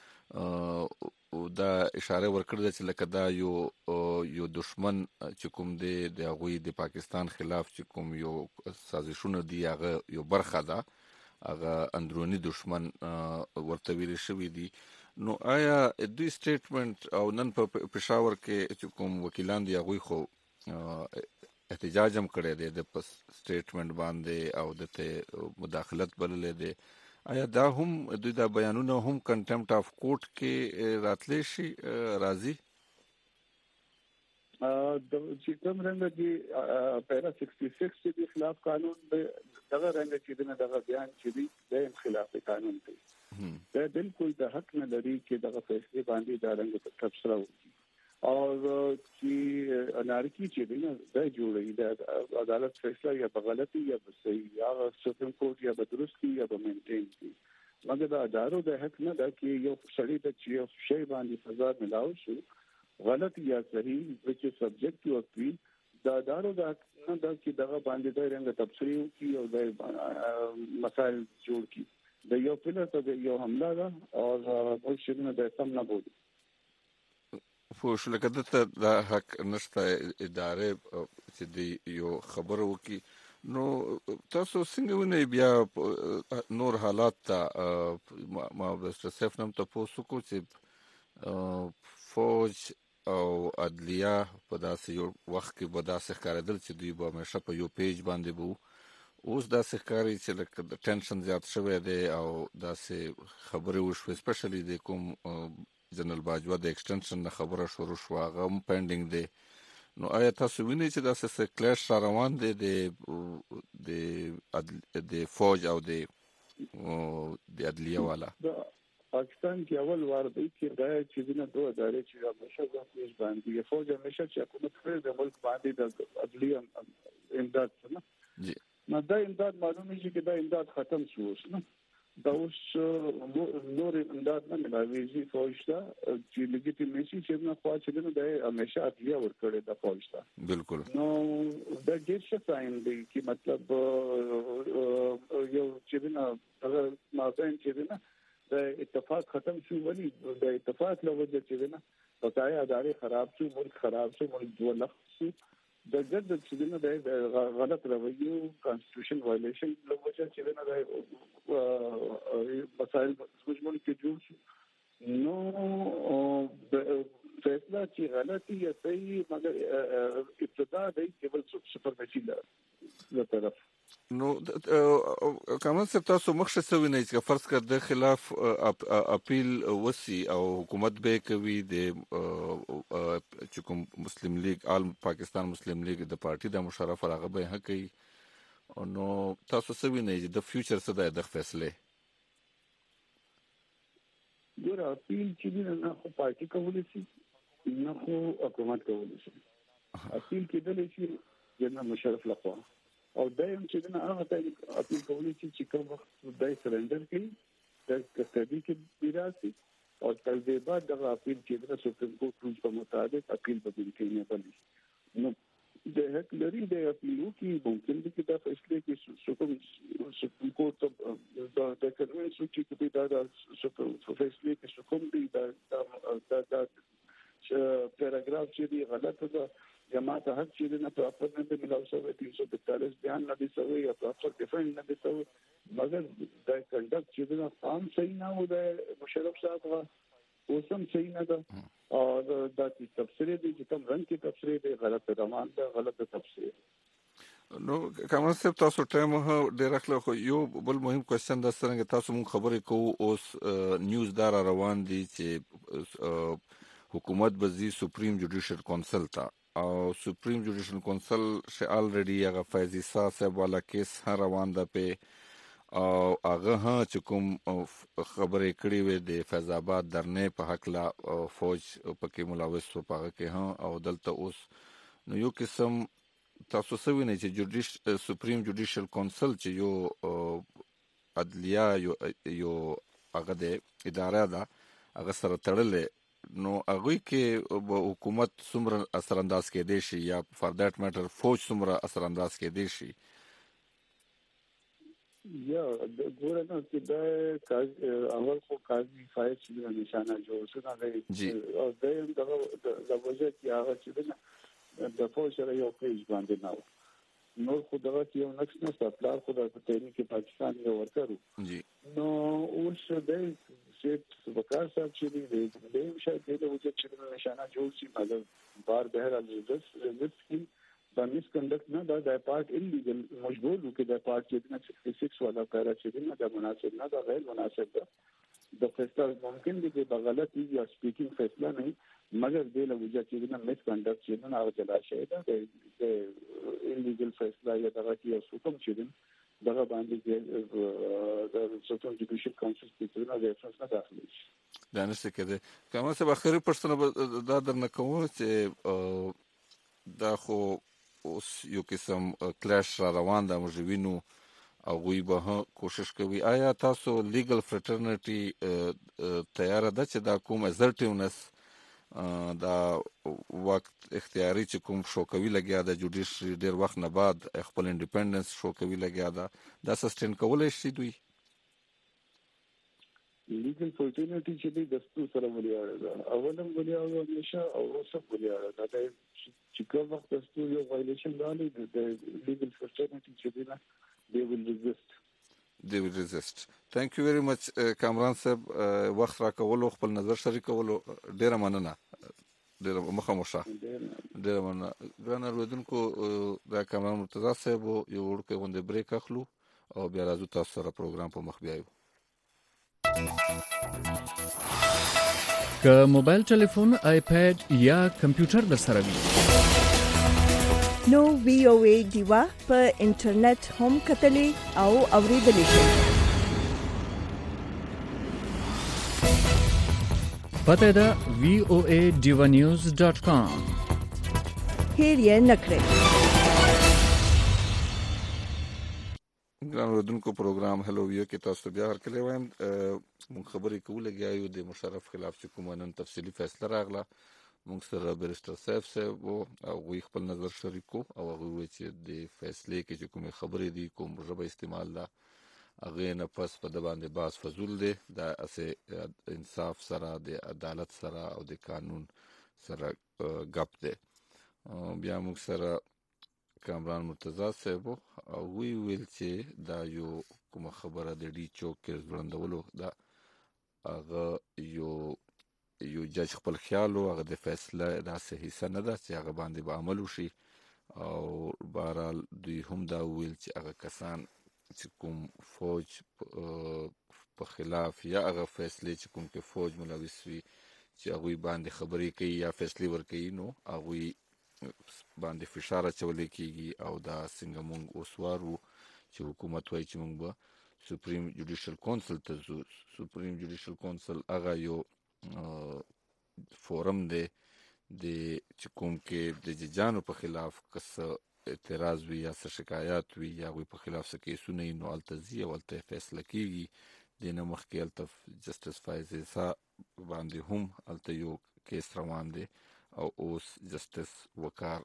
دا اشاره ورکړه چې لکه دا یو دشمن چې کوم دی د هغوی د پاکستان خلاف چې کوم یو سازشونه دی هغه یو برخه ده هغه اندرونی دشمن ورته ویل شوی دی نو آیا دوی سټیټمنټ او نن په پېښور کې چې کوم وکیلان دی هغوی خو احتجاج هم کړی دی د سټیټمنټ باندې او د مداخلت بللې دی آیا دا هم دوی دا بیانونه هم کنټمپټ اف کورټ کې راتلی شي راځي چې کوم رنګ دی پیرا 66 چې د خلاف قانون دغه رنګ چې دغه بیان چې دی د خلاف قانون دی دا بالکل د حق نه لري چې دغه فیصله باندې دا رنګ تبصره وکړي او چې انارکی چې دی نه د جوړې د عدالت فیصله یا غلطي یا صحیح یا سپریم کورټ یا درستی یا مینټین کی مګر دا ادارو د حق نه دا چې یو شړې د چې شی باندې سزا ملاو شي غلط یا صحیح which is subject to appeal دا ادارو دا نه دا چې دغه باندې د رنګ تبصره وکړي او د مسائل جوړ کړي د یو پلان ته یو حمله ده او په شنو د سم نه بودي فوش لکه دته د حق نشته ادارې چې دی یو خبر وکي نو تاسو څنګه ونی بیا نور حالات ته ما بس صرف نم تاسو کو چې فوج او عدلیه په داسې یو وخت کې به داسې ښکارېدل چې دوی به همیشه په یو پیج باندې وو اوس داسې ښکاري چې لکه د ټینشن زیات شوی دی او داسې خبرې وشوې سپیشلی د کوم جنرال باجوه د ایکسټنشن نه خبره شروع شوه هغه هم پینډینګ دی نو آیا تاسو وینئ چې داسې کلیش را روان دی د فوج او د عدلیه والا پاکستان کې اول وار دی چې دا چې دنه دوه ادارې چې همیشه ځکه باندې فوج همیشه چې حکومت کړی د ملک باندې د عدلیه امداد نه جی نو دا امداد معلومه شي چې دا امداد ختم شو نه دا اوس نور امداد نه ملاويږي فوج ته چې لګیټیمیسي چې نه خو چې نه دا همیشه عدلیه ورکړي د فوج ته بالکل نو دا ډېر څه ساين دی چې مطلب یو چې نه هغه مازن چې نه د اتفاق ختم شو ولی د اتفاق لوجه چې نه بقای ادارې خراب شو ملک خراب شو ملک ولخ شو د جد چې نه د غلط رویو کانسټیټیوشن وایلیشن لوجه چې نه د مسائل مجموعي کې جوړ شو نو فیصله چې غلطي یا صحیح مګر ابتدا د کېبل سپرمیسی له طرف نو کوم څه تاسو مخشه سوي نه چې فرض کړه د خلاف اپیل وسی او حکومت به کوي د چې کوم مسلم لیگ آل پاکستان مسلم لیگ د پارټي د مشرف هغه به کوي نو تاسو سوي نه چې د فیوچر څه د فیصله ګور اپیل چې نه خو پارټي کولی شي نه خو حکومت کولی شي اپیل کېدل شي جنرال مشرف لخوا او دایم چې نه هغه ته اپیل کولی چې کوم وخت دای سرندر کړي د کستډي کې بیراسي او تر دې بعد د اپیل چې د سپریم کورټ رولز په مطابق اپیل به کوي نه نو د حق لري د اپیل کې ممکن دي چې دا فیصله کې سپریم کورټ د کډوې سوچي کې دا فیصله کې کوم دي دا پیراګراف چې دی غلط ده جماعت حق چې نه پراپر نه ملاو شوی 342 بیان نه دي شوی یا پراپر ډیفاین نه دي شوی مګر د کنډکټ چې نه فارم صحیح نه و د مشرف صاحب اوسم صحیح نه ده او د تفسیر دي چې کوم رنګ کې تفسیر دي غلط روان ده غلط تفسیر نو کوم څه تاسو ټایم ډیر اخلو خو یو بل مهم کوېسچن د څنګه تاسو مون خبرې کوو اوس نیوز دار روان دي چې حکومت بزی سپریم جوډیشل کونسل ته او سپریم جوډیشل کونسل ش الریډي هغه فیضی صاحب والا کیس روان ده په او هغه چې کوم خبرې کړې وې د فیض آباد درنې په حق لا فوج پکې ملوث و پاره کې او دلته اوس نو یو قسم تاسو سوي نه چې سپریم جوډیشل کونسل چې یو عدلیه یو هغه د اداره ده هغه سره تړلې نو هغه کې حکومت څومره اثر انداز کې دی شي یا فار دیٹ میټر فوج څومره اثر انداز کې دی شي یا ګوره نو چې دا اول خو قاضي فایز چې نشانه جوړ شو نه او د وجه چې هغه چې د فوج سره یو پیج باندې نه نو خو دا چې یو نقص نه ستاسو خو د تحریک پاکستان یو ورکړو جی نو اوس د چې وکړ صاحب چې د شاید د وجه چې نشانه جوړ شي مګر بار بهر ريزيست کی باندې کنډکټ نه دا پارت انلیګل مجبور وکړي دا پارت چې 66 والا پیرا چې دا مناسب نه دا غیر مناسب ده د فیصله ممکن دي چې بغلط یا سپیکینګ فیصله نه مګر د وجه چې نه مس کنډکټ چې نه هغه چلا شي دا د انلیګل فیصله یا دغه کې حکم چې دغه باندې د سپریم جوډیشل کونسل کې نه د افسوس نه داخلي دا نشته کېده کومه څه اخري پرسنه دا درنه کوم چې دا خو اوس یو قسم کلاش را روان ده مجوینو او غوی به کوشش کوي آیا تاسو لیګل فرټرنټي تیار ده چې دا کوم ازرټیونس دا وخت اختیاري چې کوم شو کوي لګیا د جوډیشري ډیر وخت نه بعد خپل انډیپندنس شو کوي لګیا دا سسټین کولای شي دوی لیګل فرټرنټي چې د دستور سره ولیاړه ده اولم ولیاړه همیشه او اوسه ولیاړه دا چې کوم وخت دستور یو وایلیشن راغلی د لیګل فرټرنټي چې نه they will resist thank you very much کامران صاحب وخت را کولو خپل نظر شریکولو ډیره مننه ډیره مخامخه ډیره مننه ګران اوریدونکو دا کامران مرتضی صاحب یو ورکه غونډه بریک اخلو او بیا راځو تاسو سره پروګرام په مخ بیایو که موبایل ټلیفون آیپاد یا کمپیوټر در سره وي نو وی او ای دیوا په انټرنیټ هم کتلې او اوریدلې شئ پته دا voaDivanews.com هیر یې نکړئ ګران اوریدونکو پروګرام هلو ویو کې تاسو بیا هرکلی وایم مونږ خبرې کوو لګیایو د مشرف خلاف چې کومه نن تفصیلي فیصله راغله مونږ سره بیرسټر صاحب او غوی خپل نظر شریکو او هغه چې د فیصلې کې چې کومه خبرې دي کوم ژبه استعمال ده هغه نه پس په د باندې باز فضول دي دا اسه انصاف سره د عدالت سره او د قانون سره غپ دي بیا موږ سره کامران مرتضی صاحب او وی ویل چې دا یو کومه خبره د ډي چوک کې ځوړندولو دا هغه یو جج خپل خیال او هغه د فیصله دا صحیح نه ده چې هغه باندې به عمل وشي او بهرحال دوی هم دا ویل چې هغه کسان چې کوم فوج په خلاف یا هغه فیصله چې کوم کې فوج ملوث وي چې هغه باندې خبرې کوي یا فیصله ورکوي نو هغه باندې فشار اچول کیږي او دا څنګه مونږ اوسوارو چې حکومت وایي چې مونږ به سپریم جوډیشل کونسل ته ځو. سپریم جوډیشل کونسل هغه یو فورم دی چې کوم کې د ججانو په خلاف کس اعتراض وي یا څه شکایات وي یا غوی په خلاف څه کیسونه وي نو هلته ځي او هلته فیصله کیږي. د نه مخکې هلته جسټس فایز عیسی باندې هم هلته یو کیس روان دی او اوس جسټس وقار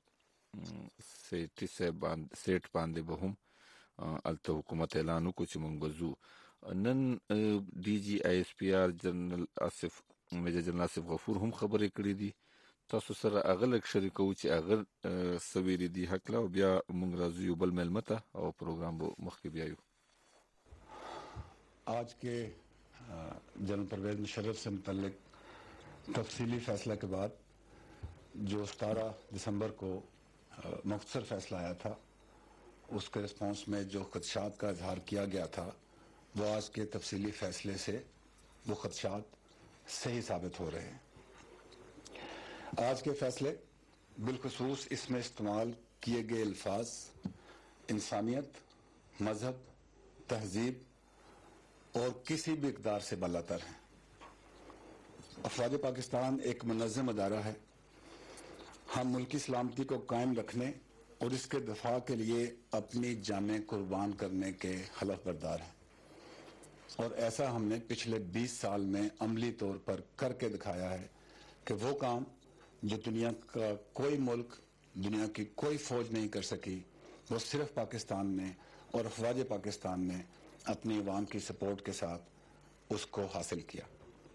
سیټ باندې به هم هلته حکومت اعلان وکړو چې موږ به ځو. نن ډي جي آی ایس پی آر میجر جنرال آصف غفور هم خبرې کړې دي. تاسو سره هغه لږ شریکو چې هغه څه ویلي دي هکله او بیا موږ راځو یو بل میلمه ته او پروګرام به مخکې بیایو. आज के जनरल परवेज मुशर्रफ से मुतल्लिक तफसीली फैसला के बाद जो 17 दिसंबर को मुख्तसर फैसला आया था उसके रिस्पांस में जो खदशात का इजहार किया गया था वो आज के तफसीली फैसले से वो खदशात सही साबित हो रहे हैं. आज के फैसले बिलखुसूस इसमें इस्तेमाल किए गए अल्फाज इंसानियत, मजहब, तहजीब और किसी भी इक़दार से बालातर हैं. अफवाज पाकिस्तान एक मुनज़्ज़म अदारा है. हम मुल्की सलामती को कायम रखने और इसके दफा के लिए अपनी जानें कुर्बान करने के हलफ बरदार हैं और ऐसा हमने पिछले 20 साल में अमली तौर पर करके दिखाया है कि वो काम जो दुनिया का कोई मुल्क, दुनिया की कोई फौज नहीं कर सकी, वो सिर्फ पाकिस्तान ने और अफवाज पाकिस्तान ने अपनी अवाम की सपोर्ट के साथ उसको हासिल किया.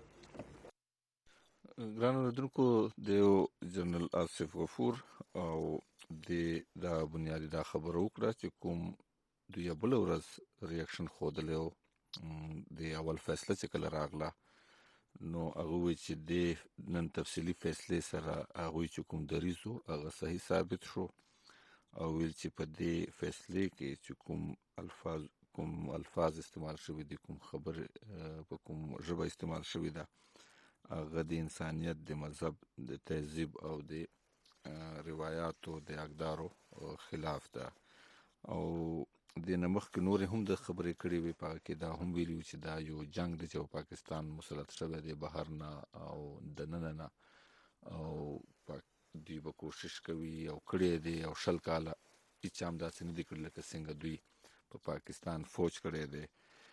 ګرانو اوریدونکو د جنرال آصف غفور او د بنیادی دا خبره وکړه چې کوم دوی بل ورځ ریاکشن خوده د اول فیصله چې کله راغله نو هغه وی چې د نن تفصیلی فیصله سره هغه چې کوم دریزو هغه صحیح ثابت شو او ویل چې په دې فیصله کې چې کوم الفاظ استعمال شوی دي کوم خبر په کوم ژبه استعمال شوی ده هغه د انسانیت، د مذهب، د تهذیب او د روایاتو د اقدارو خلاف ده او د نمخ کې نور هم د خبرې کړې وي په کې دا هم ویلو چې دا یو جنگ دی چې پاکستان مسلط شوی دی بهر نه او د نن نه او دوی به کوشش کوي او کړی دی او شل کاله هیڅ هم داسې نه دي کړي لکه څنګه دوی په پاکستان فوج کړی دی.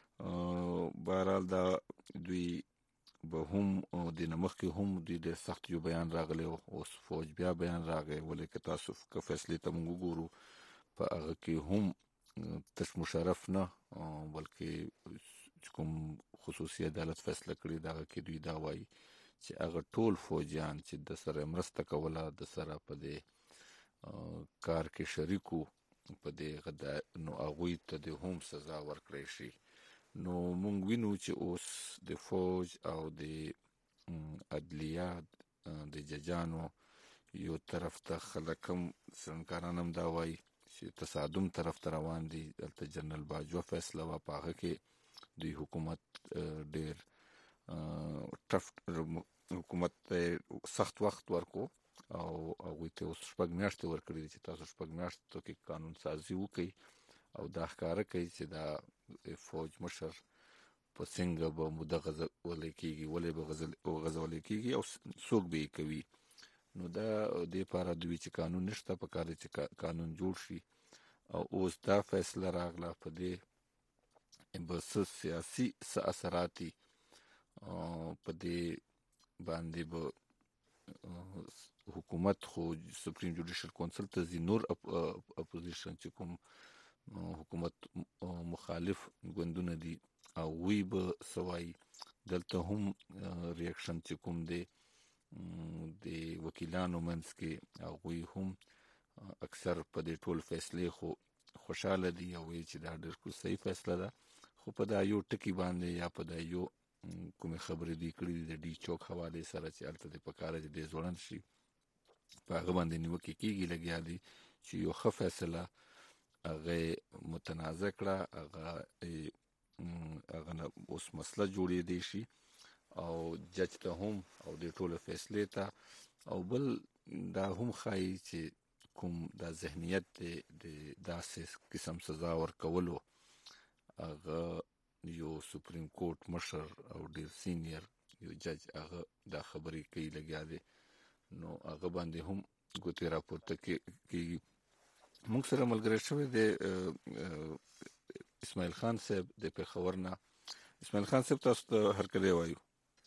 بهرحال دا دوی به هم د نمخ کې هم دوی د سخت یو بیان راغلی اوس فوج بیا بیان راغی ولې که تاسو که فیصلې ته موږ وګورو په هغه کې هم تش مشرف نه بلکې کوم خصوصي عدالت فیصله کړې دا کې دوی دا وایي چې هغه ټول فوجیان چې د سره مرسته کوله د سره په دې کار کې شریکو په دې غدا نو هغوی ته د هم سزا ورکړی شي. نو مونږ وینو چې اوس د فوج او د عدلیات د ججانو یو طرف ته خلک هم سرنکاران هم دا وایي چې تصادم طرف ته روان دي. دلته جنرال باجوه فیصله وه په هغه کې دوی حکومت ډېر ټف حکومت ته سخت وخت ورکو او هغوی ته اوس 6 میاشتې ورکړي دي چې تاسو 6 میاشتو کې قانون سازي وکړئ او دا ښکاره کوي چې دا فوج مشر په څنګه به موده غځولی کېږي ولې به غځولی کېږي او څوک به یې کوي. نو دا دې لپاره دوی چې قانون نشته په کار چې قانون جوړ شي او اوس دا فیصله راغله په دې به څه سیاسي څه اثراتي په دې باندې به حکومت خو سپریم جوډیشل کونسل ته ځي نور اپوزیشن چې کوم حکومت مخالف ګوندونه دي او وی به سوای دلته هم ریاکشن چې کوم دی د وکیلانو منځ کې هغوی هم اکثر په دې ټول فیصلې خو خوشاله دي او وایي چې دا ډېر صحیح فیصله ده خو په دا یو ټکي باندې یا په دا یو کومې خبرې دوی کړي دي د ډي چوک حوالې سره چې هلته د پکاره چې دی ځوړند شي په هغه باندې نیوکې کېږي لګیا دي چې یو ښه فیصله هغه متنازع کړه، هغه اوس مسله جوړې دي شي او جج ته هم او د ټولو فیصله ته او بل دا هم خای چې کوم د ذهنیت د داسې قسم سزا ورکولو هغه یو سپریم کورټ مشر او ډیر سینیئر یو جج هغه دا خبرې کوي لګیا دي، نو هغه باندې هم ګوتې راپورته کیږي. موږ سره ملګری شوی دی اسماعیل خان صاحب د پېښور نه. اسماعیل خان صاحب تاسو ته هرکلی وایو.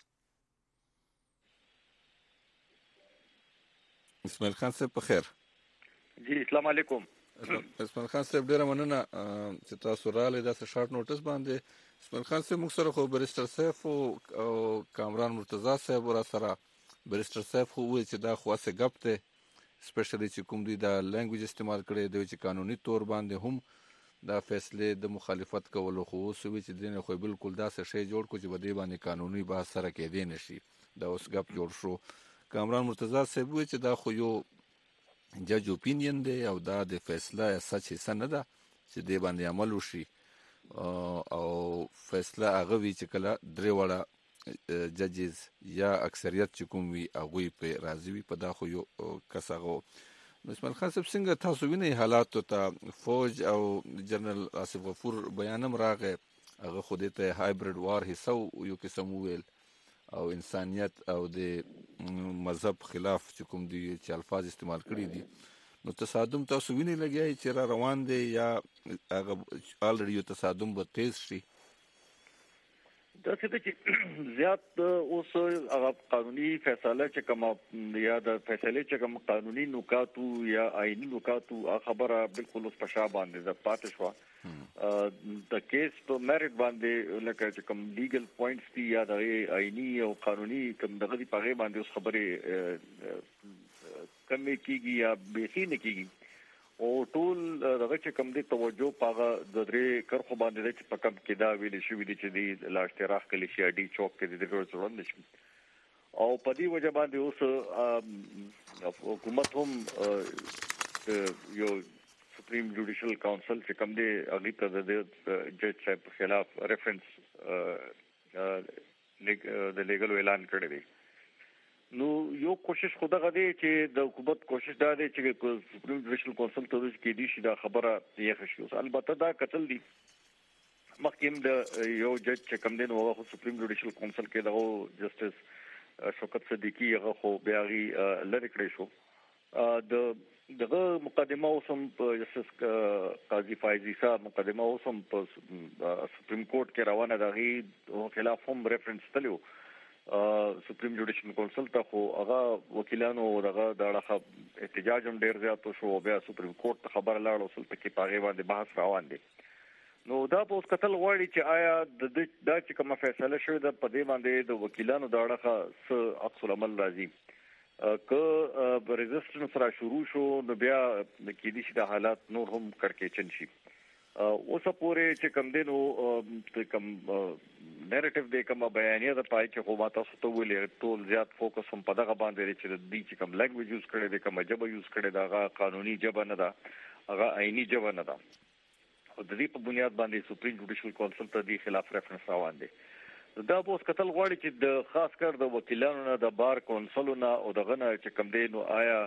اسماعیل خان صاحب په خیر؟ جی السلام علیکم. اسماعیل خان صاحب ډیره مننه چې تاسو راغلی داسې شارټ نوټس باندې. اسماعیل خان صاحب موږ سره خو بریسټر سیف او کامران مرتضی صاحب را سره. بریسټر سیف خو وایي چې دا خو اسې ګپ دی، سپیشلی چې کوم دوی دا لینګویج استعمال کړی دی چې قانوني طور باندې هم دا فیصله د مخالفت کولو، خو اوس وایي چې دینه خو بالکل داسې شی جوړ کو چې بده باندې قانوني بحث سره کېدی نشي، دا اوس ګپ جوړ شو. کامران مرتضی صاحب وایي چې دا خو یو جج اپینین دی او دا د فیصله سچ حصہ نه ده چې دې باندې عمل وشي او فیصله هغه وی چې کله درې وړه ججز یا اکثریت چې کوم وي هغه په راضي وي په دا خو یو کس هغه. اسماعیل خان صاحب څنګه تاسو وینئ حالاتو ته؟ فوج او جنرال آصف غفور بیانم راغی، هغه خو دې ته هایبرید وار حصہ یو قسم وویل او انسانیت او د مذهب خلاف چې کوم دي چې الفاظ استعمال کړي دي، نو تصادم تاسو وینئ لګیای چې را روان دی یا هغه الریډي یو تصادم به تیز شي؟ دا څه چې زیات اوس هغه قانوني فیصله چې کوم یا د فیصله چې کوم قانوني نکاتو یا آئینی نکاتو خبره بالکل اوس په شا باندې د پاتې شو. د کیس په میرټ باندې لکه چې کوم لیګل پوینټس دي یا د آئینی او قانوني کوم دغه دی په باندې اوس خبره کمې کیږي یا بیخي نه کیږي او ټول دغه چې کوم دی توجه پاغه د درې کرخو باندې چې په کم کې دا ویل شوی دی چې دی لا اشتراک کلی شي ډي چوک کې د ډیرو څورند شي او په دې وجه باندې اوس حکومت هم یو سپریم جوډیشل کونسل چې کوم دی هغه ته د جج صاحب خلاف ریفرنس د لیګل اعلان کړی دی. نو یو کوشش خدا غدي چې د حکومت کوشش دا دی چې سپریم جوډیشل کونسل ته کې دي شي دا خبره یې خشي. البته دا قتل دي مخکې د یو جج چې کوم دی نو هغه سپریم جوډیشل کونسل کې دغه جسټس شوکت صدیقی هغه خو بیا غي لری کړی شو. دغه مقدمه اوسم جسټس قاضي فایزي صاحب مقدمه اوسم په سپریم کورټ کې روانه ده، خلاف هم ریفرنس تلو سپریم جوډیشل کونسل ته، خو هغه وکیلانو دغه دغه احتجاج هم ډیر زیات شو، بیا سپریم کورټ ته خبر لاړ او سلطه کې پاغه باندې بحث روان دي. نو دا په اوس کتل غواړي چې آیا دا چې کومه فیصله شوې ده په دې باندې د وکیلانو دغه څه عکس العمل راځي که ریزسټنس را شروع شو نو بیا کې دي چې د حالات نور هم کړکېچن شي. اوس پورې چې کم دینو کم نریټیو دی کوم بیانیه د پای چې خو ما تاسو ته ویل ټول زیات فوکس هم په دغه باندې چې د دې چې کوم لینګویج یوز کړي دی کوم جبه یوز کړي دا هغه قانوني جبه نه ده، هغه آئینی جبه نه ده. او د دې په بنیاد باندې سپریم جوډیشل کونسل ته د خلاف ریفرنس روان دي. دا اوس کتل غواړي چې د خاص کر د وکیلانو نه د بار کونسلونو او دغه نه چې کوم دی نو آیا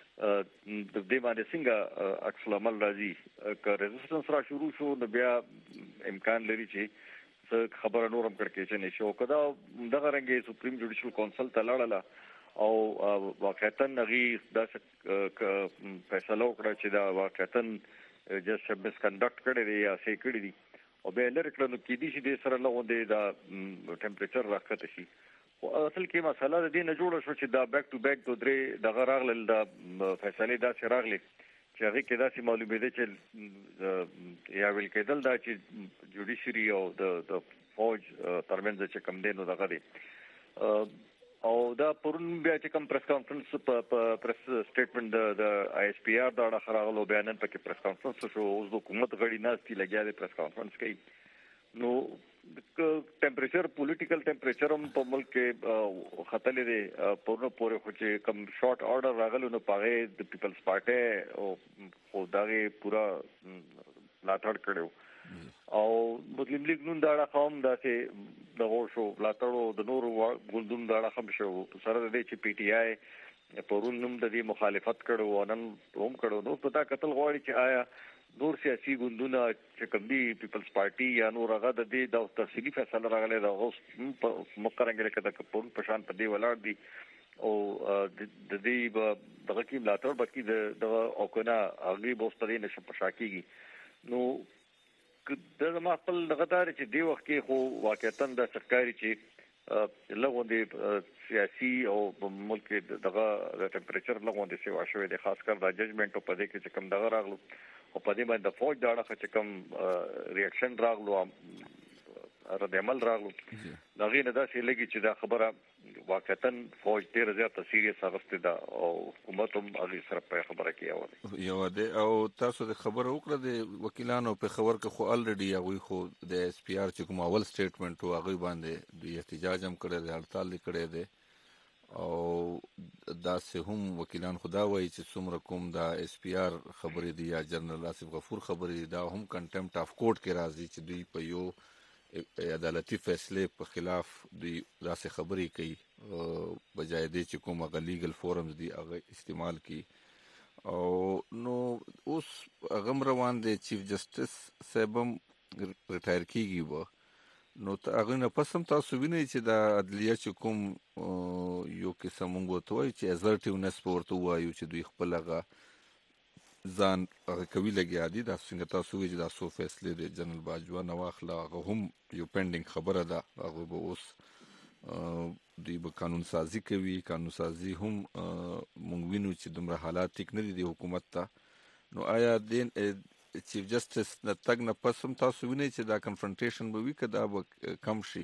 د دې باندې څنګه عکس العمل راځي که ریزسټنس را شروع شو نو بیا امکان لري چې خبره نورم کړکېچن شي او کدا دغه رنګه سپریم جوډیشل کونسل ته لاړه او واقعتا نغي د فیصله وکړه چې دا واقعتا جسټ مس کنډکټ کړی دی یا سې کړی دی او به لر کړه نو کې دي چې د سره لغوندې دا ټمپریچر راکته شي. اصل کې مسله د دې نه جوړه شو چې دا بیک ټو بیک د درې دغه راغله د فیصله دا چې راغله چې هغه کې دا سي معلومه ده چې یا ویل کېدل دا چې جوډیشري او د فوج ترمنځ چې کم دینو دغه دي او دا پرون بیا چې کوم پریس کانفرنس په پریس سټیټمنټ د آی اس پی آر دا راغلو بیانن پکې پریس کانفرنس شو اوس د حکومت غړي ناس دي لګیا دي پریس کانفرنس کوي. نو ټمپریچر پولیټیکل ټمپریچر هم په ملک کې خطلې دي پورنه پورې خو چې کم شارټ آرډر راغلو نو پاره د پیپلز پارټي او خو دغه پورا لاټړ کړو او مسلم لیگ نن دا قوم داسې دغه شو لاټړو د نورو ګوندونو دا هم شو سره د چې پی ټی آی پرون نوم د دې مخالفت کړو نن هم کړو نو پتا قتل غواړي چې آیا نور سیاسي ګوندونه چې کوم دي پیپلز پارټي یا نور هغه د دې د تفصیلی فیصله راغله د اوس مقرنګل کده په پشان په دی ولاړ دي او د دې دغه کې لاټر بلکې د او کنه هغه بوستري نشه پشاکیږي نو د ما خپل دغدار چې دی وخت کې خو واقعتا د سرکاري چې لغوندې سیاسي او ملک دغه د ټمپریچر لغوندې سیوا شوې د خاص کر د ججمنټ په دې کې چې کوم دغه راغلو او په دې باندې د فوج دا چې کوم ریاکشن راغلو رد عمل راغلو دا غي نه دا چې لګي چې دا خبره واقعتا فوج ډیر زیات سیریس اغسته دا او حکومت هم هغه سره په خبره کې یو دی او تاسو د خبره وکړه د وکیلانو په خبر کې خو الریډي هغه خو د اس پی آر چې کوم اول سټیټمنټ او هغه باندې د احتجاج هم کړی دی هړتال کړی دی او دا سه هم وکیلان خدا وایي چې څومره کوم دا اس پی آر خبرې دی یا جنرال آصف غفور خبرې دا هم کنټمپټ اف کورټ کې راځي چې دوی په یو عدالتي فیصله په خلاف دوی داسې خبرې کوي بجای دې چې کوم غلیګل فورمز دی هغه استعمال کوي او نو اوس غم روان دی چیف جسټس صاحب ریټایر کیږي و نو هغه نه پسم تاسو وینئ چې دا عدلیه چې کوم یو قسم موږ ته وایي چې ازرټیونس ورته وایو چې دوی خپل هغه ځان هغه کوي لګیا دي دا څنګه تاسو وایي چې دا سو فیصله د جنرال باجوا نواخلا هغه هم یو پینډینګ خبره ده هغه به اوس دوی به قانون سازی کوي قانون سازی هم مونږ وینو چې دومره حالات ټیک نه دي د حکومت ته نو آیا د چیف جسټس د تګ نه پس هم تاسو وینئ چې دا کنفرنټیشن به وي که دا به کم شي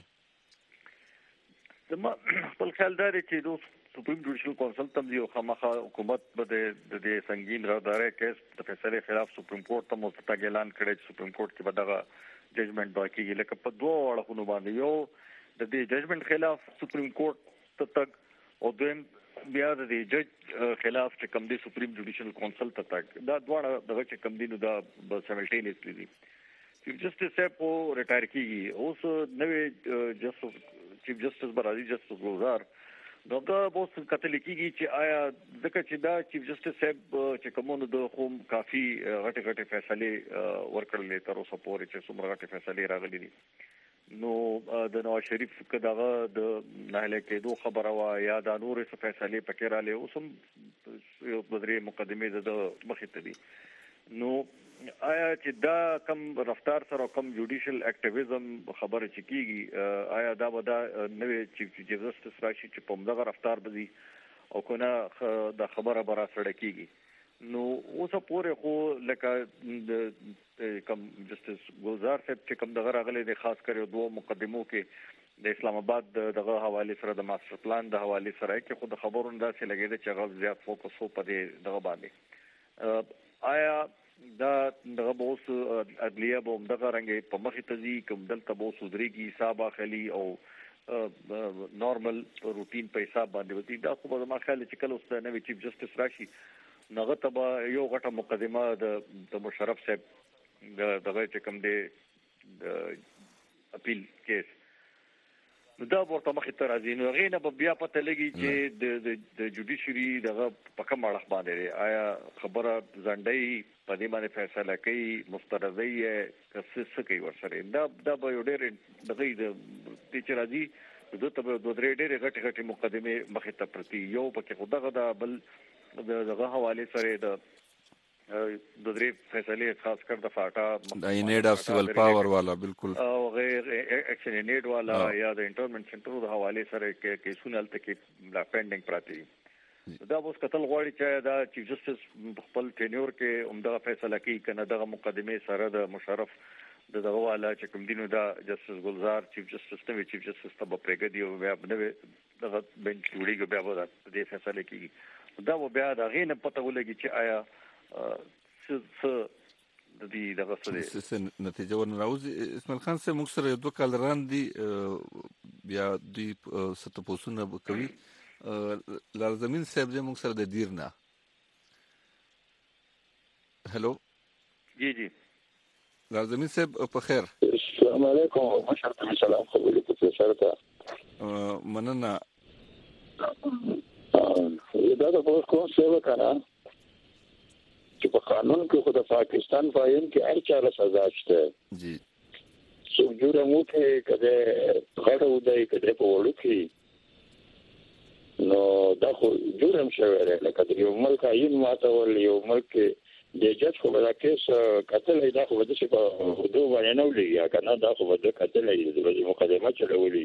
زما خپل خیال دا دی چې دوی سپریم جوډیشل کونسل تم دی او خامخا حکومت به د سنگین راډاره کیس د فیصله خلاف سپریم کورټ ته مستقل اعلان کړی چې سپریم کورټ کې به دغه ججمنټ باقي لکه په دوه اړخونو باندې یو د دې ججمنټ خلاف سپریم کورټ ته تک او دویم بیا د جج خلاف چې کوم دی سپریم جوډیشل کونسل ته تک دا دواړه دغه چې کوم دی نو دا سیملټینیسلی دي چیف جسټس صاحب کو ریټایر کیږي اوس نوې چیف جسټس برازي جسټس ګلزار دغه اوس کتل کیږي چې آیا ځکه چې دا چیف جسټس صاحب چې کومونو د قوم کافي غټه فیصله ورکړلې تر اوسه پورې چې څومره غټه فیصله راغلي دي نو د نواز شریف کداغه د نهله کېدو خبره وا یا د نور څه فیصله پکې را لې اوسم یو بدري مقدمه د مخې ته دي نو آیا چې دا کم رفتار سره کم جوډیشل اکټیویزم خبره چکیږي آیا دا ودا نوې چیف جسټس راشي چې په دغه رفتار بزي او کنه د خبره برا سره کیږي نو اوسه پورې خو لکه کم جسټس ګلزار صاحب چې کم دغه راغلي د خاص کر دوه مقدمو کې د اسلام آباد دغه حواله سره د ماستر پلان د حواله سره کې خو د خبرونو داسې لګیږي چې غو زیات فوکس هو په دغه باندې آیا دا دغه بوس عدلیه به دغه رنګ په مخې ته ځي کوم دلته بوس درېږي حساب اخلي او نورمال روټین په حساب باندې وتی دا خو به ما خیال چې کله اوس نوې چیف جسټس راشي نغه ته یو غټه مقدمه د مشرف صاحب دغه چې کوم دی د اپیل کیس نو دا ورته مخې ته راځي نو هغې نه به بیا پته لګي چې د جوډیشري دغه په کوم اړخ باندې آیا خبره ځنډۍ په دې باندې فیصله کوي مسترزي څه کوي ورسره دا به یو ډېر دغه د چې راځي دوی ته دوه درې ډېرې غټې مقدمې مخې ته پرتې یو پکې خو دغه دا بل دغه حواله سره د درې فیصله خاص کر د فاټا د نیډ اف سیول پاور والا بالکل او غیر ایکشن نیډ والا یا د انټرمنټ سنټر د حواله سره کې سونالته کې لا پینډینګ پراتی دا اوس قتل غواړي چې دا چیف جسټس خپل ټینیور کې عمده فیصله کوي کنه دغه مقدمه سره د مشرف دغه والا چې کوم دینو دا جسټس ګلزار چیف جسټس ته چیف جسټس ته پرېګدي او بیا دغه بنچ جوړیږي بیا به د فیصله کوي دا بیا دا غینه پته ولګي چې آیا څه د دې دغه څه نتیجه ورنراوځي. اسماعیل خان صاحب موږ سره 2 کال وړاندې بیا دوی ستپوسونه کوي. لارزمین صاحب دې موږ سره د دیرنا. هلو جی لارزمین صاحب په خیر. السلام علیکم. مشرته سلام خبرې کوي سره مننه. دا د کوم څه وکړه چې په قانون کې خو د پاکستان فاین کې هر چا له سزا شته. جی څو جرم وکړي کده غړ ودی کده په وړو کې نو دا خو جرم شوی دی. لکه یو ملک عین ماتول یو ملک د جج خو دا کیس قتل دا خو د څه په دوه باندې نه ولګي کنه. دا خو د قتل د مقدمه چلولي.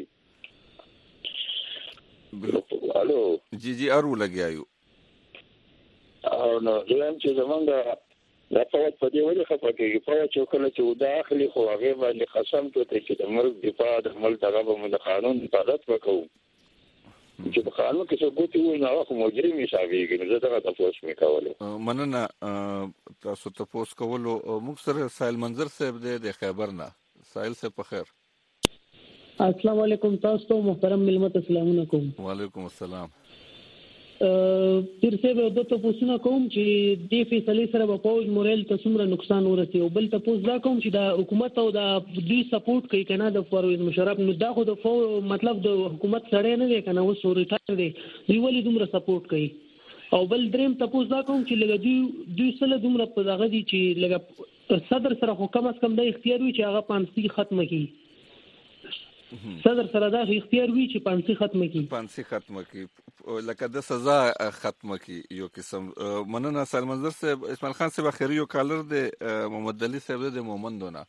الو جی ارو لګیایو او نو زم چې زمونږ دا په دې وجه خپه کېږي په چې کله چې ودا اخلي خو هغه باندې قسم کوي چې د ملک دفاع د ملک دغه د قانون حفاظت وکړو. چې په قانون کې څه ګوتې وي نو هغه مجرم حسابيږي. نو زه دغه تاسو مې کولو. مننه تاسو تاسو کولو. موږ سره سایل منظر صاحب د خیبر نه. سایل صاحب په خیر. السلام علیکم. تاسو محترم ملمت السلام علیکم. وعلیکم السلام. پیر صاحب د تاسو کوم چې د فیصله سره په فوج مورل ته څومره نقصان ورسي او بل تاسو دا کوم چې د حکومت او د دوی سپورټ کوي کنه د پرویز مشرف. نو دا خو د مطلب د حکومت سره نه دی کنه اوس ریټایر دی. دوی ولې دومره سپورټ کوي؟ او بل دریم تاسو دا کوم چې لګ دوی سره دومره په دغه دي چې لګ صدر سره حکم اس کم د اختیار وي چې هغه پانسي ختمه کړي. صدر سره دا اختیار وی چې پانسي ختمه کی لکه د سزا ختمه کی یو قسم. مننه سلمان منظر صاحب. اسماعیل خان صاحب اخر یو کالر د محمد علي صاحب د مومندونه.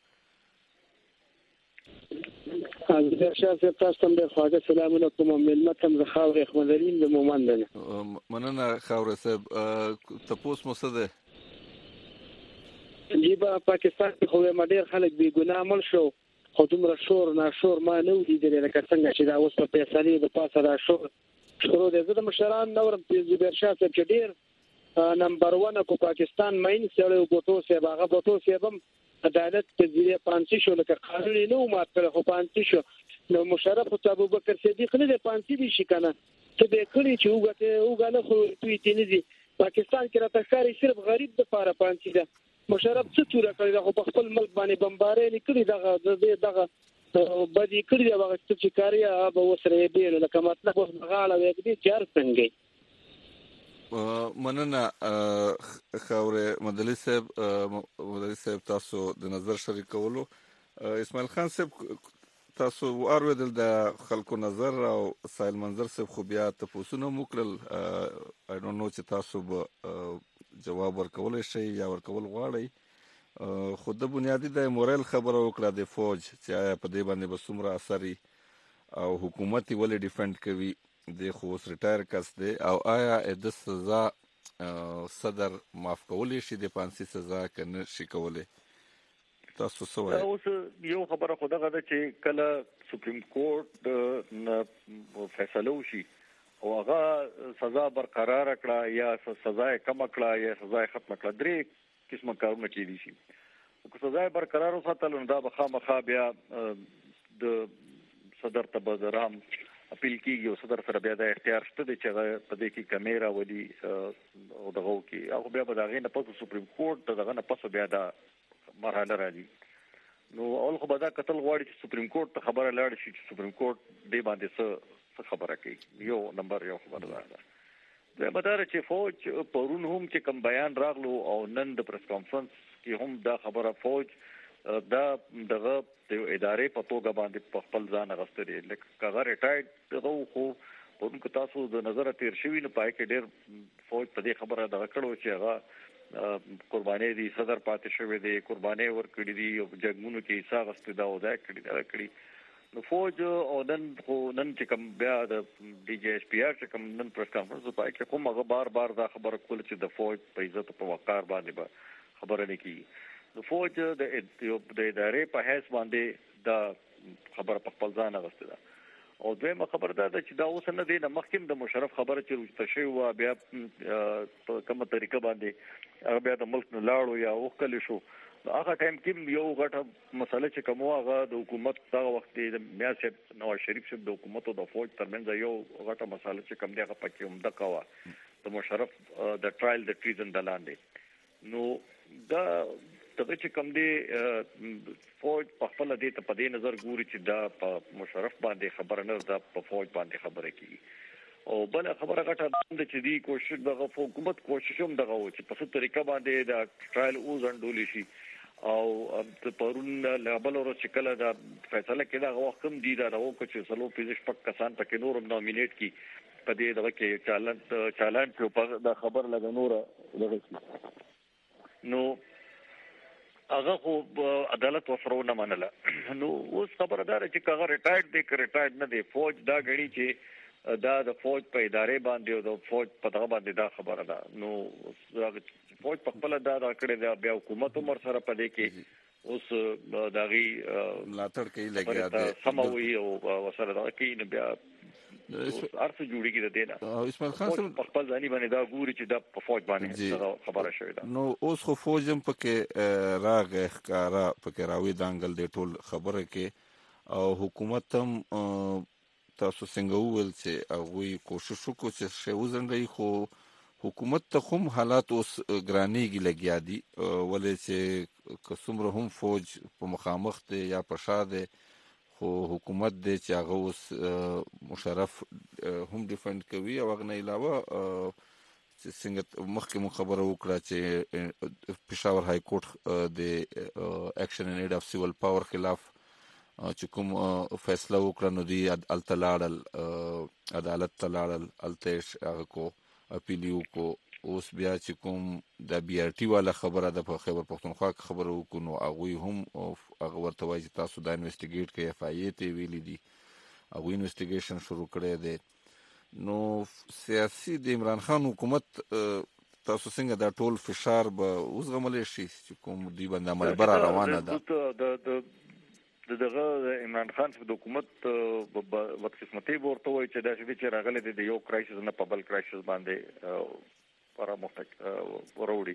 حضرت شاه صاحب تاسو ته خواږه سلام علیکم. ملمتم زخاور اخمدلین د مومندونه. مننه خاور صاحب. تاسو مو څه ده؟ جیبا پاکستان خو مډیر خلک بی ګناه مل شو خو دومره شور ما نه ولیدل لکه څنګه چې دا اوس په فیصله د پاسه را شروع دی. زه د مشران نورم زبیر شاه صاحب چې ډیر نمبر 1 کو پاکستان مین سره بوټو صاحب هغه بوټو صاحب عدالت ته ځای پانسي شو لکه قانون نه مات کړ خو پانسي شو. نو مشرف ابوبکر صدیق نه د پانسي دي شي کنه ته به کړی چې وګاله خو دوی تینځي پاکستان کې راته ښکاری صرف غریب د پاره پانسي ده. مشرف څه توره کړی دا خو په خپل ملک باندې بمبارې نکړي دغه بدی کړی دا هغه چې کاری به وسره بیل لکه مطلب اوس غاړه وګړي چار څنګه. مننه خاور مدلي صاحب تاسو د نظر شریکولو. اسماعیل خان صاحب تاسو واردل د خلکو نظر او سایل منظر صاحب خو بیا تاسو نو مکرل I don't know چې تاسو به جواب ورکول شي یا ورکول غواړي. خو د بنیادی د مورل خبره وکړه د فوج چې آیا په دې باندې به څومره اثري او حکومت ولې ډیفند کوي د خو ریټایر کس دی او آیا د سزا صدر معاف کولی شي د پانسي سزا کنه شي کولی. تاسو څه وایي؟ اوس یو خبره خو دغه ده چې کله سپریم کورټ فیصله وشي او هغه سزا برقرار کړه یا سزا کم کړه یا سزا ختم کړه درې قسمه کارونه کېدي شي. او که سزا برقرار وساتل نو دا به خامخا بیا د صدر ته بدرام اپیل کیږي او صدر سره بیا د اختیار شته چې په دې کې کیمرا ودی او دغه کې هغه بیا به دغه نه پاتو سپریم کورټ دغه نه پاتو بیا دا مرحله راځي. نو اول خو به دا قتل غواړي چې سپریم کورټ ته خبره لاړ شي چې سپریم کورټ دې باندې څه خبره کوي. یو نمبر یو خبره ده د مدار چې فوج پرون هم چې کوم بیان راغلو او نن د پریس کانفرنس کې هم دا خبره فوج دا دغه د ادارې په توګه باندې په خپل ځان غستري لکه هغه ریټایرډ دغه خو پرون که تاسو د نظر تیر شوی نه پای کې ډېر فوج په دې خبره دغه کړو چې هغه قرباني دي صدر پاتې شوی دی قرباني ورکړي دي او جګمونو کې حصہ غستې دا ودا کړی. نو فوج او نن چې کوم بیا د ډي جی ایس پی آر چې کوم نن پریس کانفرنس پای کې کوم هغه بار دا خبره کول چې د فوج په عزت په وقار باندې خبره نه کیږي. نو فوج د ادارې په حیث باندې دا خبره په خپل ځان غوښته ده. او دویمه خبره ده چې دا اوس نه دی د مخکیم د مشرف خبره چې روسته شوی و بیا په کومه طریقه باندې هغه بیا د ملک نه لاړو یا وکړل شو هغه ټایم کې یو غټه مسله چې کومه هغه د حکومت دغه وخت د میاسب نواز شریف صاحب د حکومت او د فوج ترمنځ یو غټه مسله چې کوم دی هغه پکې هم د کوا د مشرف د ټرایل د ټریزن د لاندې نو دا دغه چې کوم دی فوج په خپل دې ته په دې نظر ګوري چې دا په مشرف باندې خبره نه ده په فوج باندې خبره کوي او بل خبره غټه د چې دی کوشش د حکومت کوشش هم دغه و چې په څه طریقه باندې د ټرایل او ځندول شي او د پرون لیبل او چې کله دا فیصله کړه هغه وخت هم دی دا راو چې سلو پیزش پک کسان پکې نورم نومینیټ کی په دې دغه کې چالان په دا خبر لګ نور نو هغه خو عدالت وسره نه منله نو اوس خبردار چې هغه ریټایرډ دی که ریټایرډ نه دی فوج دا غړي چې دا د فوج په ادارې باندې او د فوج په دغه باندې دا خبره ده نو فوج په خپل دا کړی دا بیا حکومت عمر سره پدې کې اوس داغي ملاتړ کوي لګیا دی سموي او وسره دا کې نه بیا ارث جوړیږي د دینه اسماعیل خان صاحب خپل ځاني باندې دا ګوري چې دا په فوج باندې خبره شوې ده نو اوس خو فوج هم پکې راغی ښکارا پکې راوي دانګل دی ټول خبره کې او حکومت هم تاسو څنګه وویل چې هغه کوشش وکړي چې شی وزندای خو حکومت ته هم حالات اوس ګرانیږي لګیا دي ولې چې کومره هم فوج په مخامخ دی یا په شاده خو حکومت دی چې هغه اوس مشرف هم ډیفند کوي او هغه نه علاوه چې څنګه مخکې خبره وکړه چې پېښور های کورټ د اکشن ان ایډ اف سیول پاور خلاف چې کوم فیصله وکړه نو دی التلاړل عدالت تلاړل التش هغه کو اپیلیو کو اوس بیا چې کوم د بي ار ټي والا خبره د خیبر پختونخوا خبره وکړو نو هغه هم هغه ورته وایي چې تاسو دا انویسټیګیټ کوي اف آی ای ته ویلي دي هغه انویسټیګیشن شروع کړی دی نو سیاسي د عمران خان حکومت تاسو څنګه دا ټول فشار به اوس غمل شي چې کوم دی باندې عمل بر روانه ده دغه عمران خان د حکومت وخت قسمتي ورته وایي چې دا چې راغله د یو کرایسس نه په بل کرایسس باندې پر مختک وروړي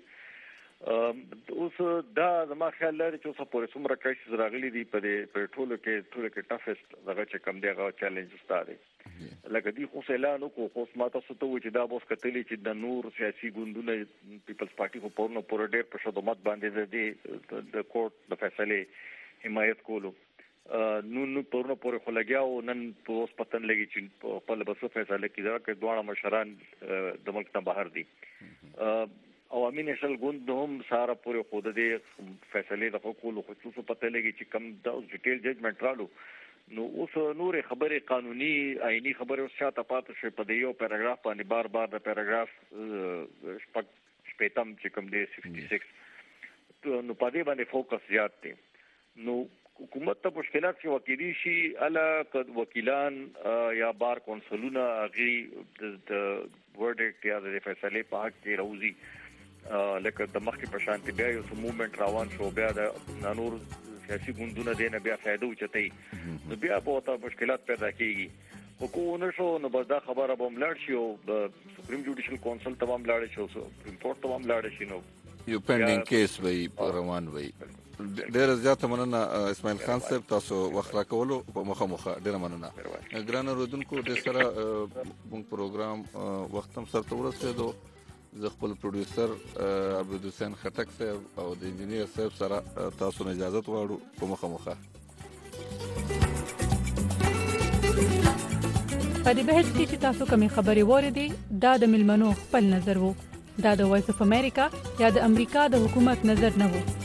اوس دا زما خیال لري چې اوس په څومره کرایسس راغلي دي په ټولو کې ټافست دغه چې کم دی هغه چیلنج ستاره لکه دی خو اعلان وکړو خو ما تاسو ته وایي چې دا اوس کتلې چې د نور سیاسي ګوندونه پیپلز پارټي خو پورنه پور ډېر په شدت باندې د کورټ د فیصله حمایت کولو نو پورنه پورې خلګیاو نن په اوس پتن لګي چې په لبسو فیصله کیږي چې دوه مشران د ملک نه بهر دي عوامي نشل ګوند هم ساره پورې خود دې فیصله د حقوقو خصوصو پته لګي چې کم د ډیټیل ججمنټ رالو نو اوس نور خبره قانوني آئینی خبره اوس شاته پاتې شي په یو پیراګراف باندې بار د پیراګراف شپږم چې کوم دی 66 نو په دې باندې فوکس زیات دی نو حکومت ته مشکلات چې وکیلی شي الا وکیلان یا بار کونسلونه غي د ورډکټ یا د فیصله په حق کې راوځي لکه د مخکې په شانتي بیا یو موومېنټ روان شو بیا د نور سیاسي ګوندونه دینه بیا فائدہ وچتای نو بیا په تا مشکلات پیدا کیږي حکومت شو نو بس دا خبره به ملاړ شي او د سپریم جوډیشل کونسل تمام لاړ شي او سپریم کورټ تمام لاړ شي نو یو پینډینګ کیس وی روان وی ډېر زیاته مننه اسماعیل خان صاحب تاسو وخت راکولو په مخه ډېر مننه ګران اوردونکو د سره موږ پروګرام وخت هم سره ورسېدو زه خپل پروډوسر عبد الحسین خټک صاحب او د انجینیر صاحب سره تاسو نه اجازه غواړو په مخه په دې بحث کې چې تاسو کومې خبرې وریدي دا د ملمنو خپل نظر وو دا د وایس اف امریکا یا د امریکا د حکومت نظر نه وو